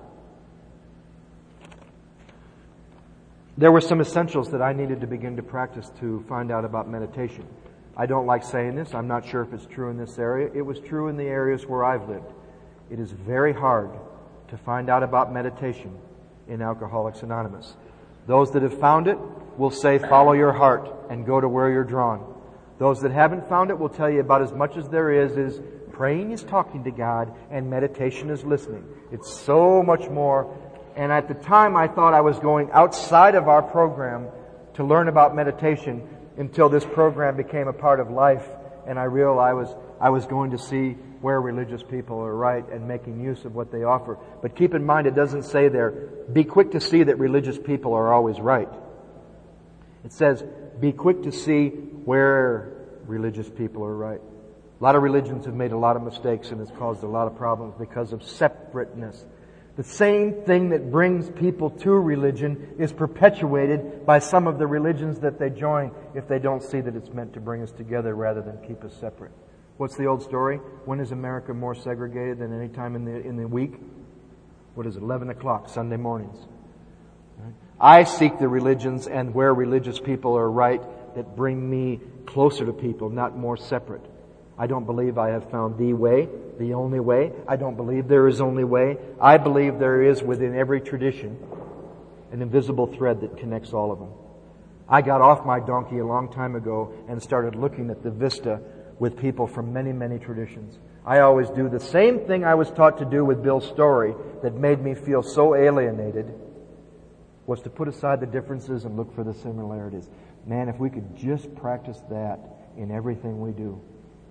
There were some essentials that I needed to begin to practice to find out about meditation. I don't like saying this. I'm not sure if it's true in this area. It was true in the areas where I've lived. It is very hard to find out about meditation in Alcoholics Anonymous. Those that have found it will say, follow your heart and go to where you're drawn. Those that haven't found it will tell you about as much as there is praying is talking to God and meditation is listening. It's so much more. And at the time I thought I was going outside of our program to learn about meditation until this program became a part of life, and I realized I was going to see where religious people are right and making use of what they offer. But keep in mind, it doesn't say there, be quick to see that religious people are always right. It says, be quick to see where religious people are right. A lot of religions have made a lot of mistakes, and it's caused a lot of problems because of separateness. The same thing that brings people to religion is perpetuated by some of the religions that they join if they don't see that it's meant to bring us together rather than keep us separate. What's the old story? When is America more segregated than any time in the week? What is it? 11 o'clock, Sunday mornings. Right? I seek the religions and where religious people are right that bring me closer to people, not more separate. I don't believe I have found the way, the only way. I don't believe there is only way. I believe there is within every tradition an invisible thread that connects all of them. I got off my donkey a long time ago and started looking at the vista with people from many, many traditions. I always do the same thing I was taught to do with Bill's story that made me feel so alienated, was to put aside the differences and look for the similarities. Man, if we could just practice that in everything we do,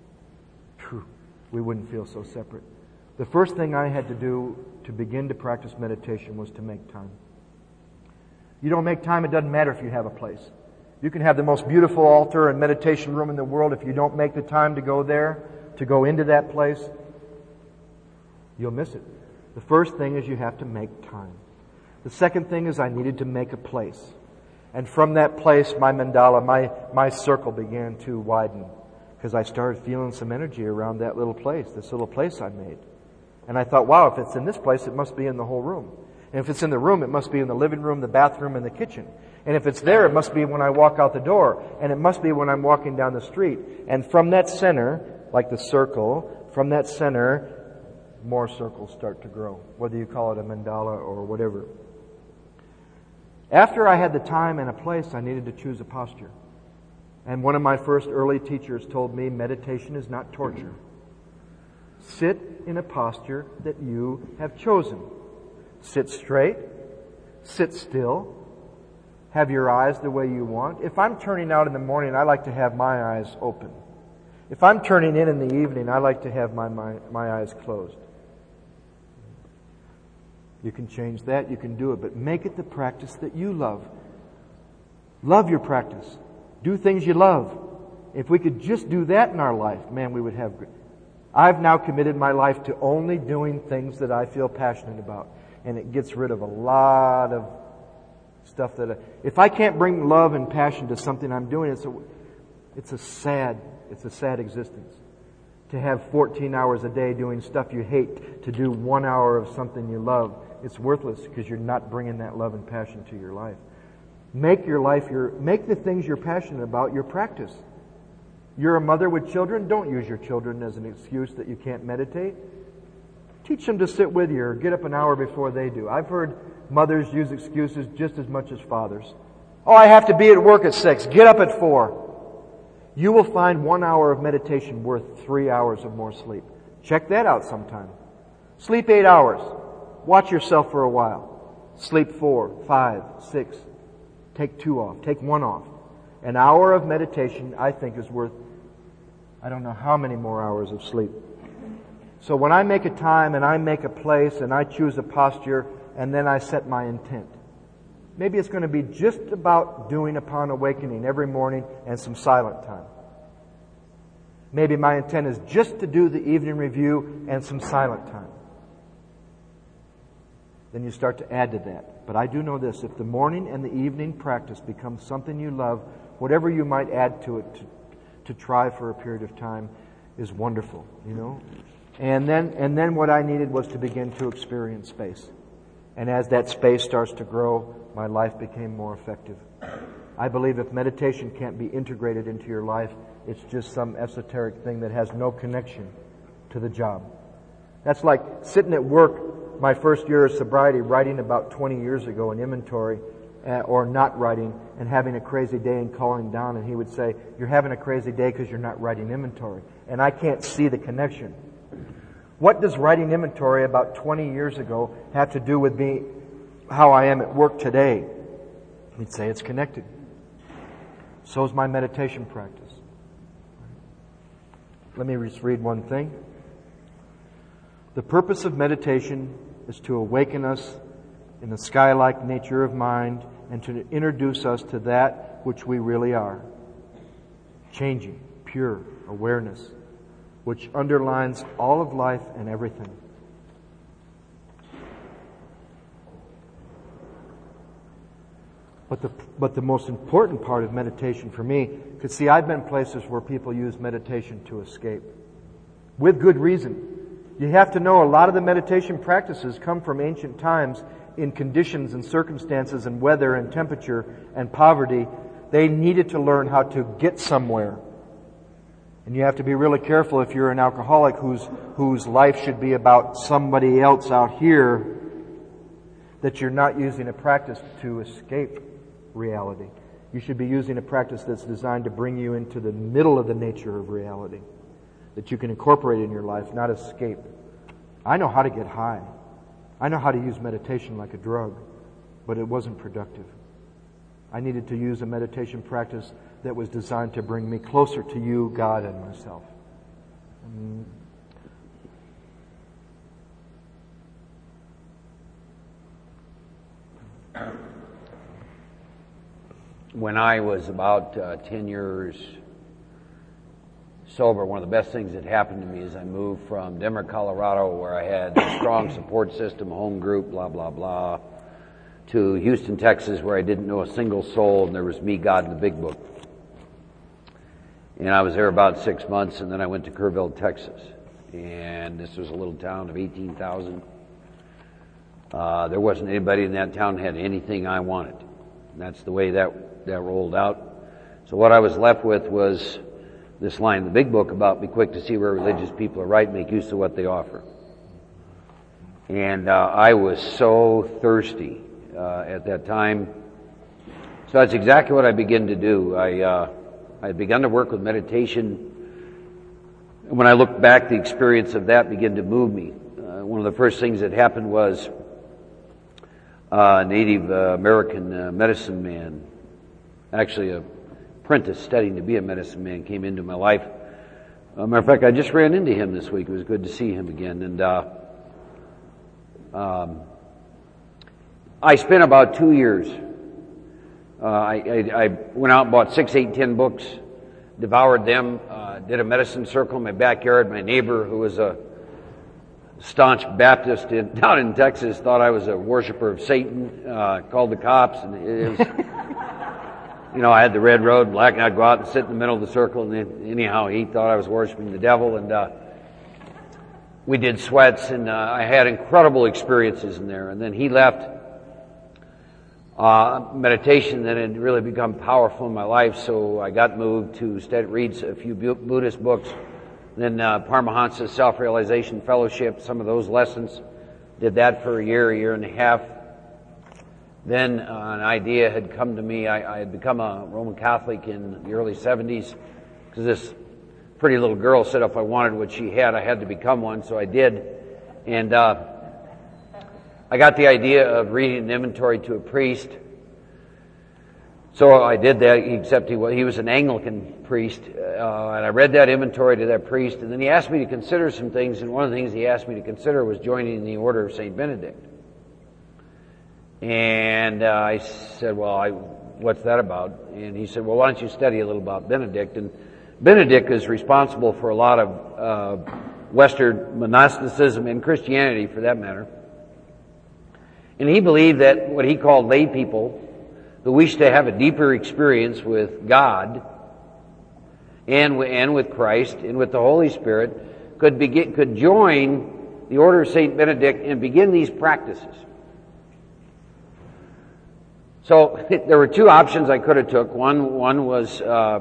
we wouldn't feel so separate. The first thing I had to do to begin to practice meditation was to make time. You don't make time, it doesn't matter if you have a place. You can have the most beautiful altar and meditation room in the world. If you don't make the time to go there, to go into that place, you'll miss it. The first thing is you have to make time. The second thing is I needed to make a place. And from that place, my mandala, my circle began to widen. Because I started feeling some energy around that little place, this little place I made. And I thought, wow, if it's in this place, it must be in the whole room. And if it's in the room, it must be in the living room, the bathroom, and the kitchen. And if it's there, it must be when I walk out the door. And it must be when I'm walking down the street. And from that center, like the circle, from that center, more circles start to grow. Whether you call it a mandala or whatever. After I had the time and a place, I needed to choose a posture. And one of my first early teachers told me meditation is not torture. Sit in a posture that you have chosen. Sit straight. Sit still. Have your eyes the way you want. If I'm turning out in the morning, I like to have my eyes open. If I'm turning in the evening, I like to have my eyes closed. You can change that. You can do it. But make it the practice that you love. Love your practice. Do things you love. If we could just do that in our life, man, we would have... I've now committed my life to only doing things that I feel passionate about. And it gets rid of a lot of stuff that... If I can't bring love and passion to something I'm doing, it's a sad existence. To have 14 hours a day doing stuff you hate, to do 1 hour of something you love, it's worthless because you're not bringing that love and passion to your life. Make the things you're passionate about your practice. You're a mother with children, don't use your children as an excuse that you can't meditate. Teach them to sit with you or get up an hour before they do. I've heard mothers use excuses just as much as fathers. Oh, I have to be at work at 6. Get up at 4. You will find 1 hour of meditation worth 3 hours of more sleep. Check that out sometime. Sleep 8 hours. Watch yourself for a while. Sleep 4, 5, 6. Take 2 off. Take 1 off. An hour of meditation, I think, is worth I don't know how many more hours of sleep. So when I make a time and I make a place and I choose a posture and then I set my intent, maybe it's going to be just about doing Upon Awakening every morning and some silent time. Maybe my intent is just to do the evening review and some silent time. Then you start to add to that. But I do know this, if the morning and the evening practice becomes something you love, whatever you might add to it to try for a period of time is wonderful, you know. And then what I needed was to begin to experience space. And as that space starts to grow, my life became more effective. I believe if meditation can't be integrated into your life, it's just some esoteric thing that has no connection to the job. That's like sitting at work my first year of sobriety, writing about 20 years ago an inventory, or not writing, and having a crazy day and calling down, and he would say, "You're having a crazy day because you're not writing inventory." And I can't see the connection. What does writing inventory about 20 years ago have to do with me, how I am at work today? He'd say it's connected. So is my meditation practice. Let me just read one thing. The purpose of meditation is to awaken us in the sky-like nature of mind and to introduce us to that which we really are. Changing, pure awareness, which underlines all of life and everything. But the most important part of meditation for me, because see, I've been places where people use meditation to escape. With good reason. You have to know a lot of the meditation practices come from ancient times in conditions and circumstances and weather and temperature and poverty. They needed to learn how to get somewhere. And you have to be really careful if you're an alcoholic whose life should be about somebody else out here, that you're not using a practice to escape reality. You should be using a practice that's designed to bring you into the middle of the nature of reality, that you can incorporate in your life, not escape. I know how to get high. I know how to use meditation like a drug, but it wasn't productive. I needed to use a meditation practice that was designed to bring me closer to you, God, and myself. When I was about 10 years sober, one of the best things that happened to me is I moved from Denver, Colorado, where I had a strong support system, home group, blah, blah, blah, to Houston, Texas, where I didn't know a single soul, and there was me, God, and the Big Book. And I was there about 6 months, and then I went to Kerrville, Texas. And this was a little town of 18,000. There wasn't anybody in that town that had anything I wanted. And that's the way that rolled out. So what I was left with was this line in the Big Book about be quick to see where religious people are right, make use of what they offer. And I was so thirsty at that time. So that's exactly what I began to do. I had begun to work with meditation. And when I look back, the experience of that began to move me. One of the first things that happened was a Native American medicine man, actually a apprentice studying to be a medicine man, came into my life. Matter of fact, I just ran into him this week. It was good to see him again. And I spent about 2 years. I went out and bought 6, 8, 10 books, devoured them, did a medicine circle in my backyard. My neighbor, who was a staunch Baptist down in Texas, thought I was a worshiper of Satan, called the cops, and it was... You know, I had the red road, black, and I'd go out and sit in the middle of the circle, and then, anyhow, he thought I was worshiping the devil, and we did sweats, and I had incredible experiences in there. And then he left. Meditation then had really become powerful in my life, so I got moved to read a few Buddhist books, then Paramahansa's Self-Realization Fellowship, some of those lessons. Did that for a year and a half. Then an idea had come to me. I had become a Roman Catholic in the early 70s because this pretty little girl said if I wanted what she had, I had to become one, so I did. And I got the idea of reading an inventory to a priest. So I did that, except he was an Anglican priest. And I read that inventory to that priest, and then he asked me to consider some things, and one of the things he asked me to consider was joining the Order of St. Benedict. And I said, well, what's that about? And he said, well, why don't you study a little about Benedict? And Benedict is responsible for a lot of Western monasticism and Christianity, for that matter. And he believed that what he called lay people who wish to have a deeper experience with God and with Christ and with the Holy Spirit, could join the Order of St. Benedict and begin these practices. So there were two options I could have took. One was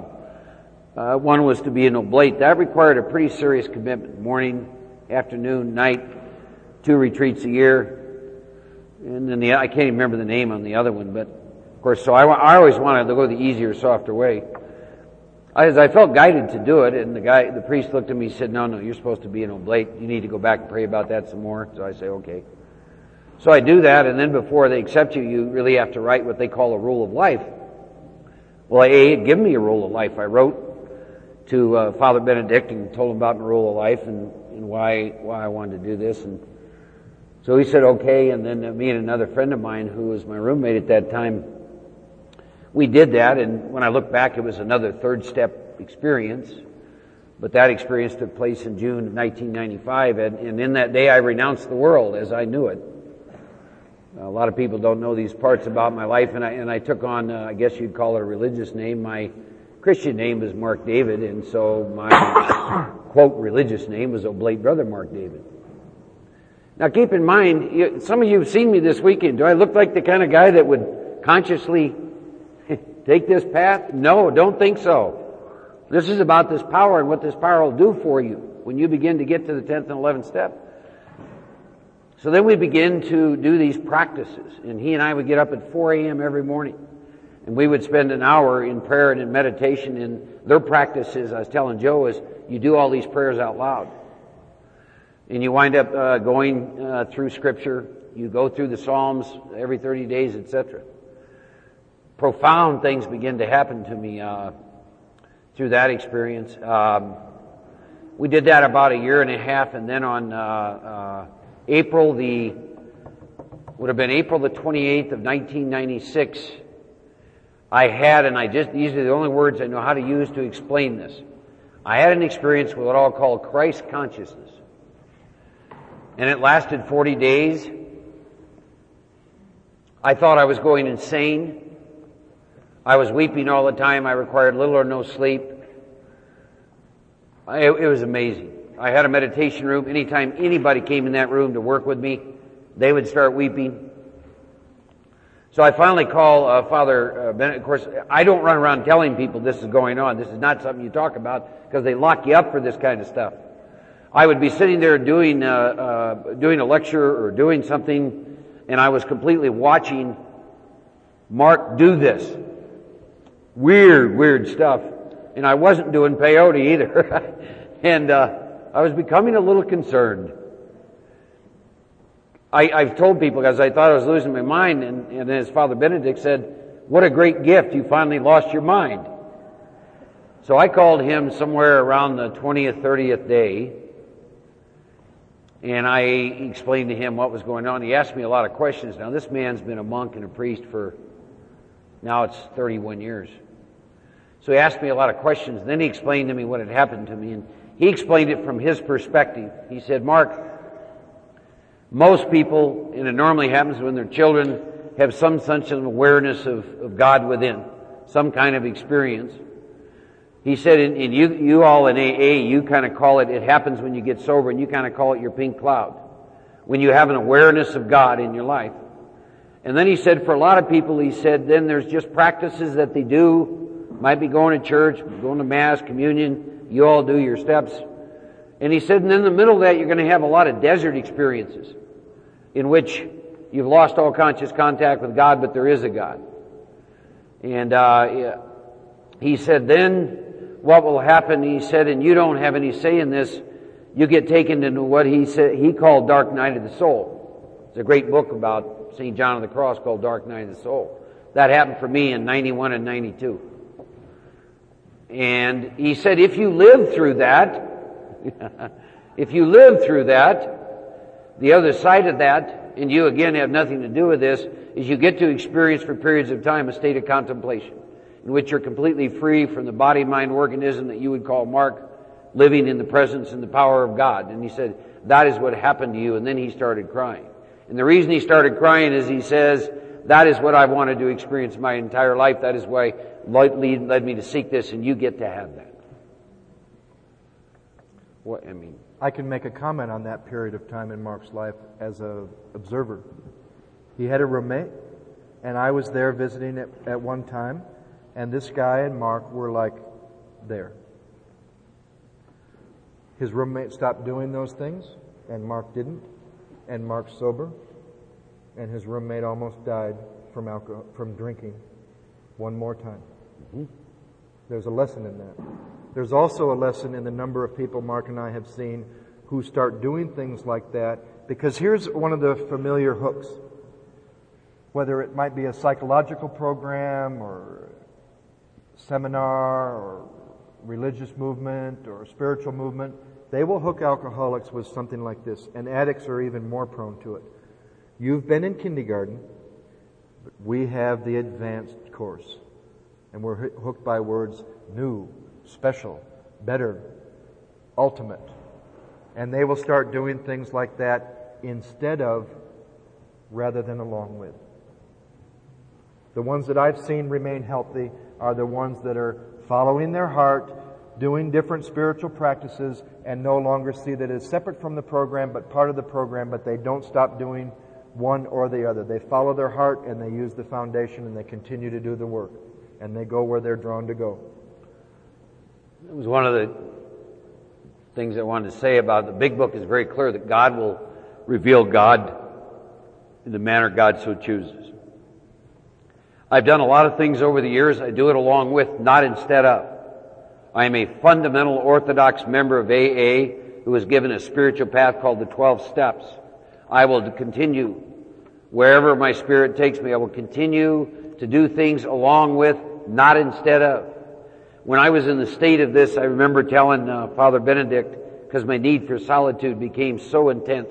to be an oblate. That required a pretty serious commitment. Morning, afternoon, night, 2 retreats a year. And then I can't even remember the name on the other one, but of course, so I always wanted to go the easier, softer way. As I felt guided to do it, and the priest looked at me and said, no, you're supposed to be an oblate. You need to go back and pray about that some more. So I say, okay. So I do that, and then before they accept you, you really have to write what they call a rule of life. Well, AA had given me a rule of life. I wrote to Father Benedict and told him about my rule of life and why I wanted to do this. And so he said, okay, and then me and another friend of mine who was my roommate at that time, we did that, and when I look back, it was another third step experience. But that experience took place in June of 1995, and in that day I renounced the world as I knew it. A lot of people don't know these parts about my life, and I took on, I guess you'd call it a religious name. My Christian name is Mark David, and so my, quote, religious name was Oblate Brother Mark David. Now keep in mind, some of you have seen me this weekend. Do I look like the kind of guy that would consciously take this path? No, don't think so. This is about this power and what this power will do for you when you begin to get to the 10th and 11th step. So then we begin to do these practices, and he and I would get up at 4 a.m. every morning, and we would spend an hour in prayer and in meditation. And their practices, I was telling Joe, is you do all these prayers out loud. And you wind up going through Scripture. You go through the Psalms every 30 days, etc. Profound things begin to happen to me through that experience. We did that about a year and a half, and then on April the 28th of 1996, I had, these are the only words I know how to use to explain this. I had an experience with what I'll call Christ consciousness. And it lasted 40 days. I thought I was going insane. I was weeping all the time. I required little or no sleep. It was amazing. I had a meditation room. Anytime anybody came in that room to work with me, they would start weeping. So I finally called Father Bennett. Of course, I don't run around telling people this is going on. This is not something you talk about because they lock you up for this kind of stuff. I would be sitting there doing a lecture or doing something, and I was completely watching Mark do this. Weird stuff. And I wasn't doing peyote either. And I was becoming a little concerned. I've told people because I thought I was losing my mind, and as Father Benedict said, what a great gift, you finally lost your mind. So I called him somewhere around the 20th, 30th day, and I explained to him what was going on. He asked me a lot of questions. Now this man's been a monk and a priest for, now it's 31 years. So he asked me a lot of questions. Then he explained to me what had happened to me, and he explained it from his perspective. He said, Mark, most people, and it normally happens when they're children, have some sense of awareness of God within, some kind of experience. He said, and you all in AA, you kind of call it happens when you get sober, and you kind of call it your pink cloud, when you have an awareness of God in your life. And then he said, for a lot of people, he said, then there's just practices that they do, might be going to church, going to Mass, communion, you all do your steps. And he said, and in the middle of that, you're going to have a lot of desert experiences in which you've lost all conscious contact with God, but there is a God. And he said, then what will happen, he said, and you don't have any say in this, you get taken into what he called Dark Night of the Soul. It's a great book about St. John of the Cross called Dark Night of the Soul. That happened for me in 91 and 92. And he said, if you live through that, the other side of that, and you again have nothing to do with this, is you get to experience for periods of time a state of contemplation in which you're completely free from the body-mind organism that you would call Mark, living in the presence and the power of God. And he said, that is what happened to you. And then he started crying. And the reason he started crying is he says, that is what I wanted to experience my entire life. That is why led me to seek this, and you get to have that. I can make a comment on that period of time in Mark's life as an observer. He had a roommate, and I was there visiting at one time, and this guy and Mark were like there. His roommate stopped doing those things, and Mark didn't, and Mark's sober, and his roommate almost died from drinking one more time. Mm-hmm. There's a lesson in that. There's also a lesson in the number of people Mark and I have seen who start doing things like that, because here's one of the familiar hooks. Whether it might be a psychological program or seminar or religious movement or spiritual movement, they will hook alcoholics with something like this, and addicts are even more prone to it. You've been in kindergarten, but we have the advanced course, and we're hooked by words new, special, better, ultimate. And they will start doing things like that instead of, rather than along with. The ones that I've seen remain healthy are the ones that are following their heart, doing different spiritual practices, and no longer see that as separate from the program, but part of the program, but they don't stop doing one or the other. They follow their heart, and they use the foundation, and they continue to do the work. And they go where they're drawn to go. It was one of the things I wanted to say about the big book is very clear that God will reveal God in the manner God so chooses. I've done a lot of things over the years. I do it along with, not instead of. I am a fundamental orthodox member of AA who was given a spiritual path called the 12 Steps. I will continue wherever my spirit takes me. I will continue to do things along with, not instead of. When I was in the state of this, I remember telling Father Benedict, because my need for solitude became so intense.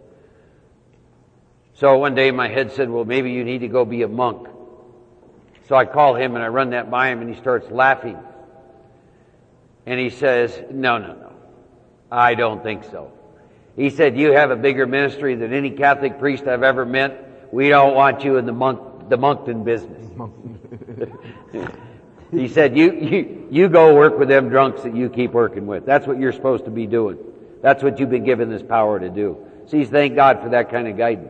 So one day my head said, well, maybe you need to go be a monk. So I call him and I run that by him, and he starts laughing. And he says, no, I don't think so. He said, you have a bigger ministry than any Catholic priest I've ever met. We don't want you in the monkton business. He said, you go work with them drunks that you keep working with. That's what you're supposed to be doing. That's what you've been given this power to do. See, thank God for that kind of guidance.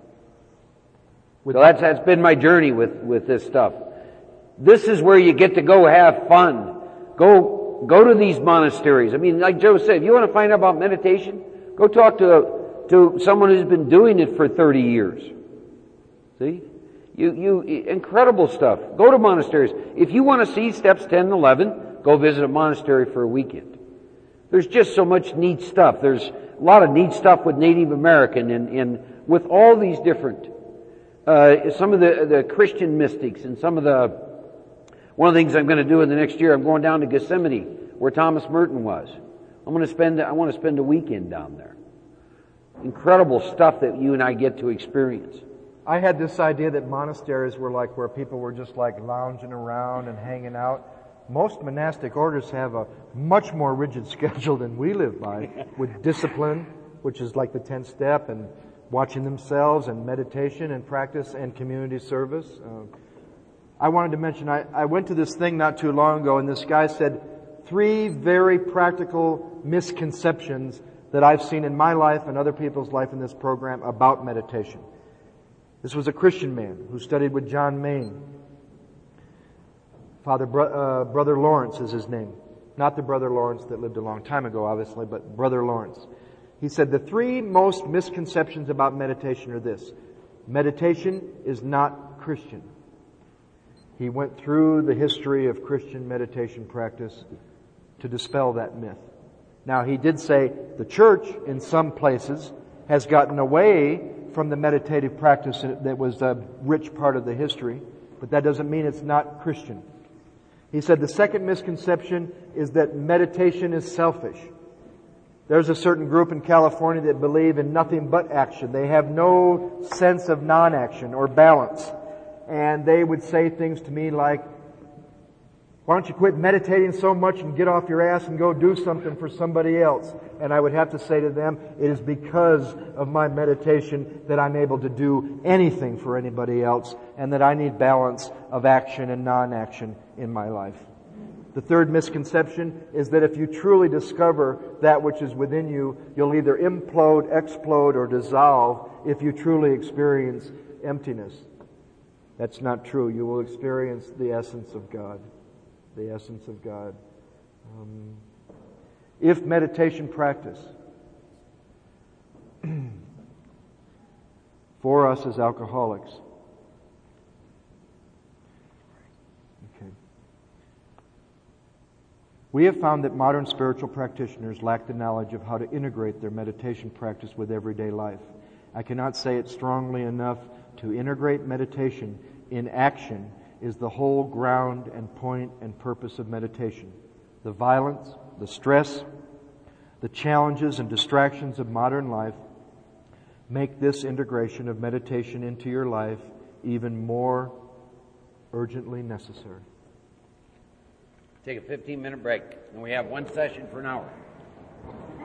So that's been my journey with this stuff. This is where you get to go have fun. Go to these monasteries. I mean, like Joe said, you want to find out about meditation? Go talk to someone who's been doing it for 30 years. See? You incredible stuff. Go to monasteries. If you want to see steps 10 and 11, go visit a monastery for a weekend. There's just so much neat stuff. There's a lot of neat stuff with Native American and with all these different, some of the Christian mystics and one of the things I'm going to do in the next year, I'm going down to Gethsemane, where Thomas Merton was. I want to spend a weekend down there. Incredible stuff that you and I get to experience. I had this idea that monasteries were like where people were just like lounging around and hanging out. Most monastic orders have a much more rigid schedule than we live by, with discipline, which is like the 10th step, and watching themselves, and meditation and practice and community service. I wanted to mention, I went to this thing not too long ago, and this guy said 3 very practical misconceptions that I've seen in my life and other people's life in this program about meditation. This was a Christian man who studied with John Main. Brother Lawrence is his name. Not the Brother Lawrence that lived a long time ago, obviously, but Brother Lawrence. He said the 3 most misconceptions about meditation are this. Meditation is not Christian. He went through the history of Christian meditation practice to dispel that myth. Now, he did say the church, in some places, has gotten away from the meditative practice that was a rich part of the history, but that doesn't mean it's not Christian. He said the second misconception is that meditation is selfish. There's a certain group in California that believe in nothing but action. They have no sense of non-action or balance. And they would say things to me like, why don't you quit meditating so much and get off your ass and go do something for somebody else? And I would have to say to them, it is because of my meditation that I'm able to do anything for anybody else, and that I need balance of action and non-action in my life. The third misconception is that if you truly discover that which is within you, you'll either implode, explode, or dissolve if you truly experience emptiness. That's not true. You will experience the essence of God. The essence of God. If meditation practice for us as alcoholics, we have found that modern spiritual practitioners lack the knowledge of how to integrate their meditation practice with everyday life. I cannot say it strongly enough. To integrate meditation in action is the whole ground and point and purpose of meditation. The violence, the stress, the challenges and distractions of modern life make this integration of meditation into your life even more urgently necessary. Take a 15-minute break, and we have one session for an hour.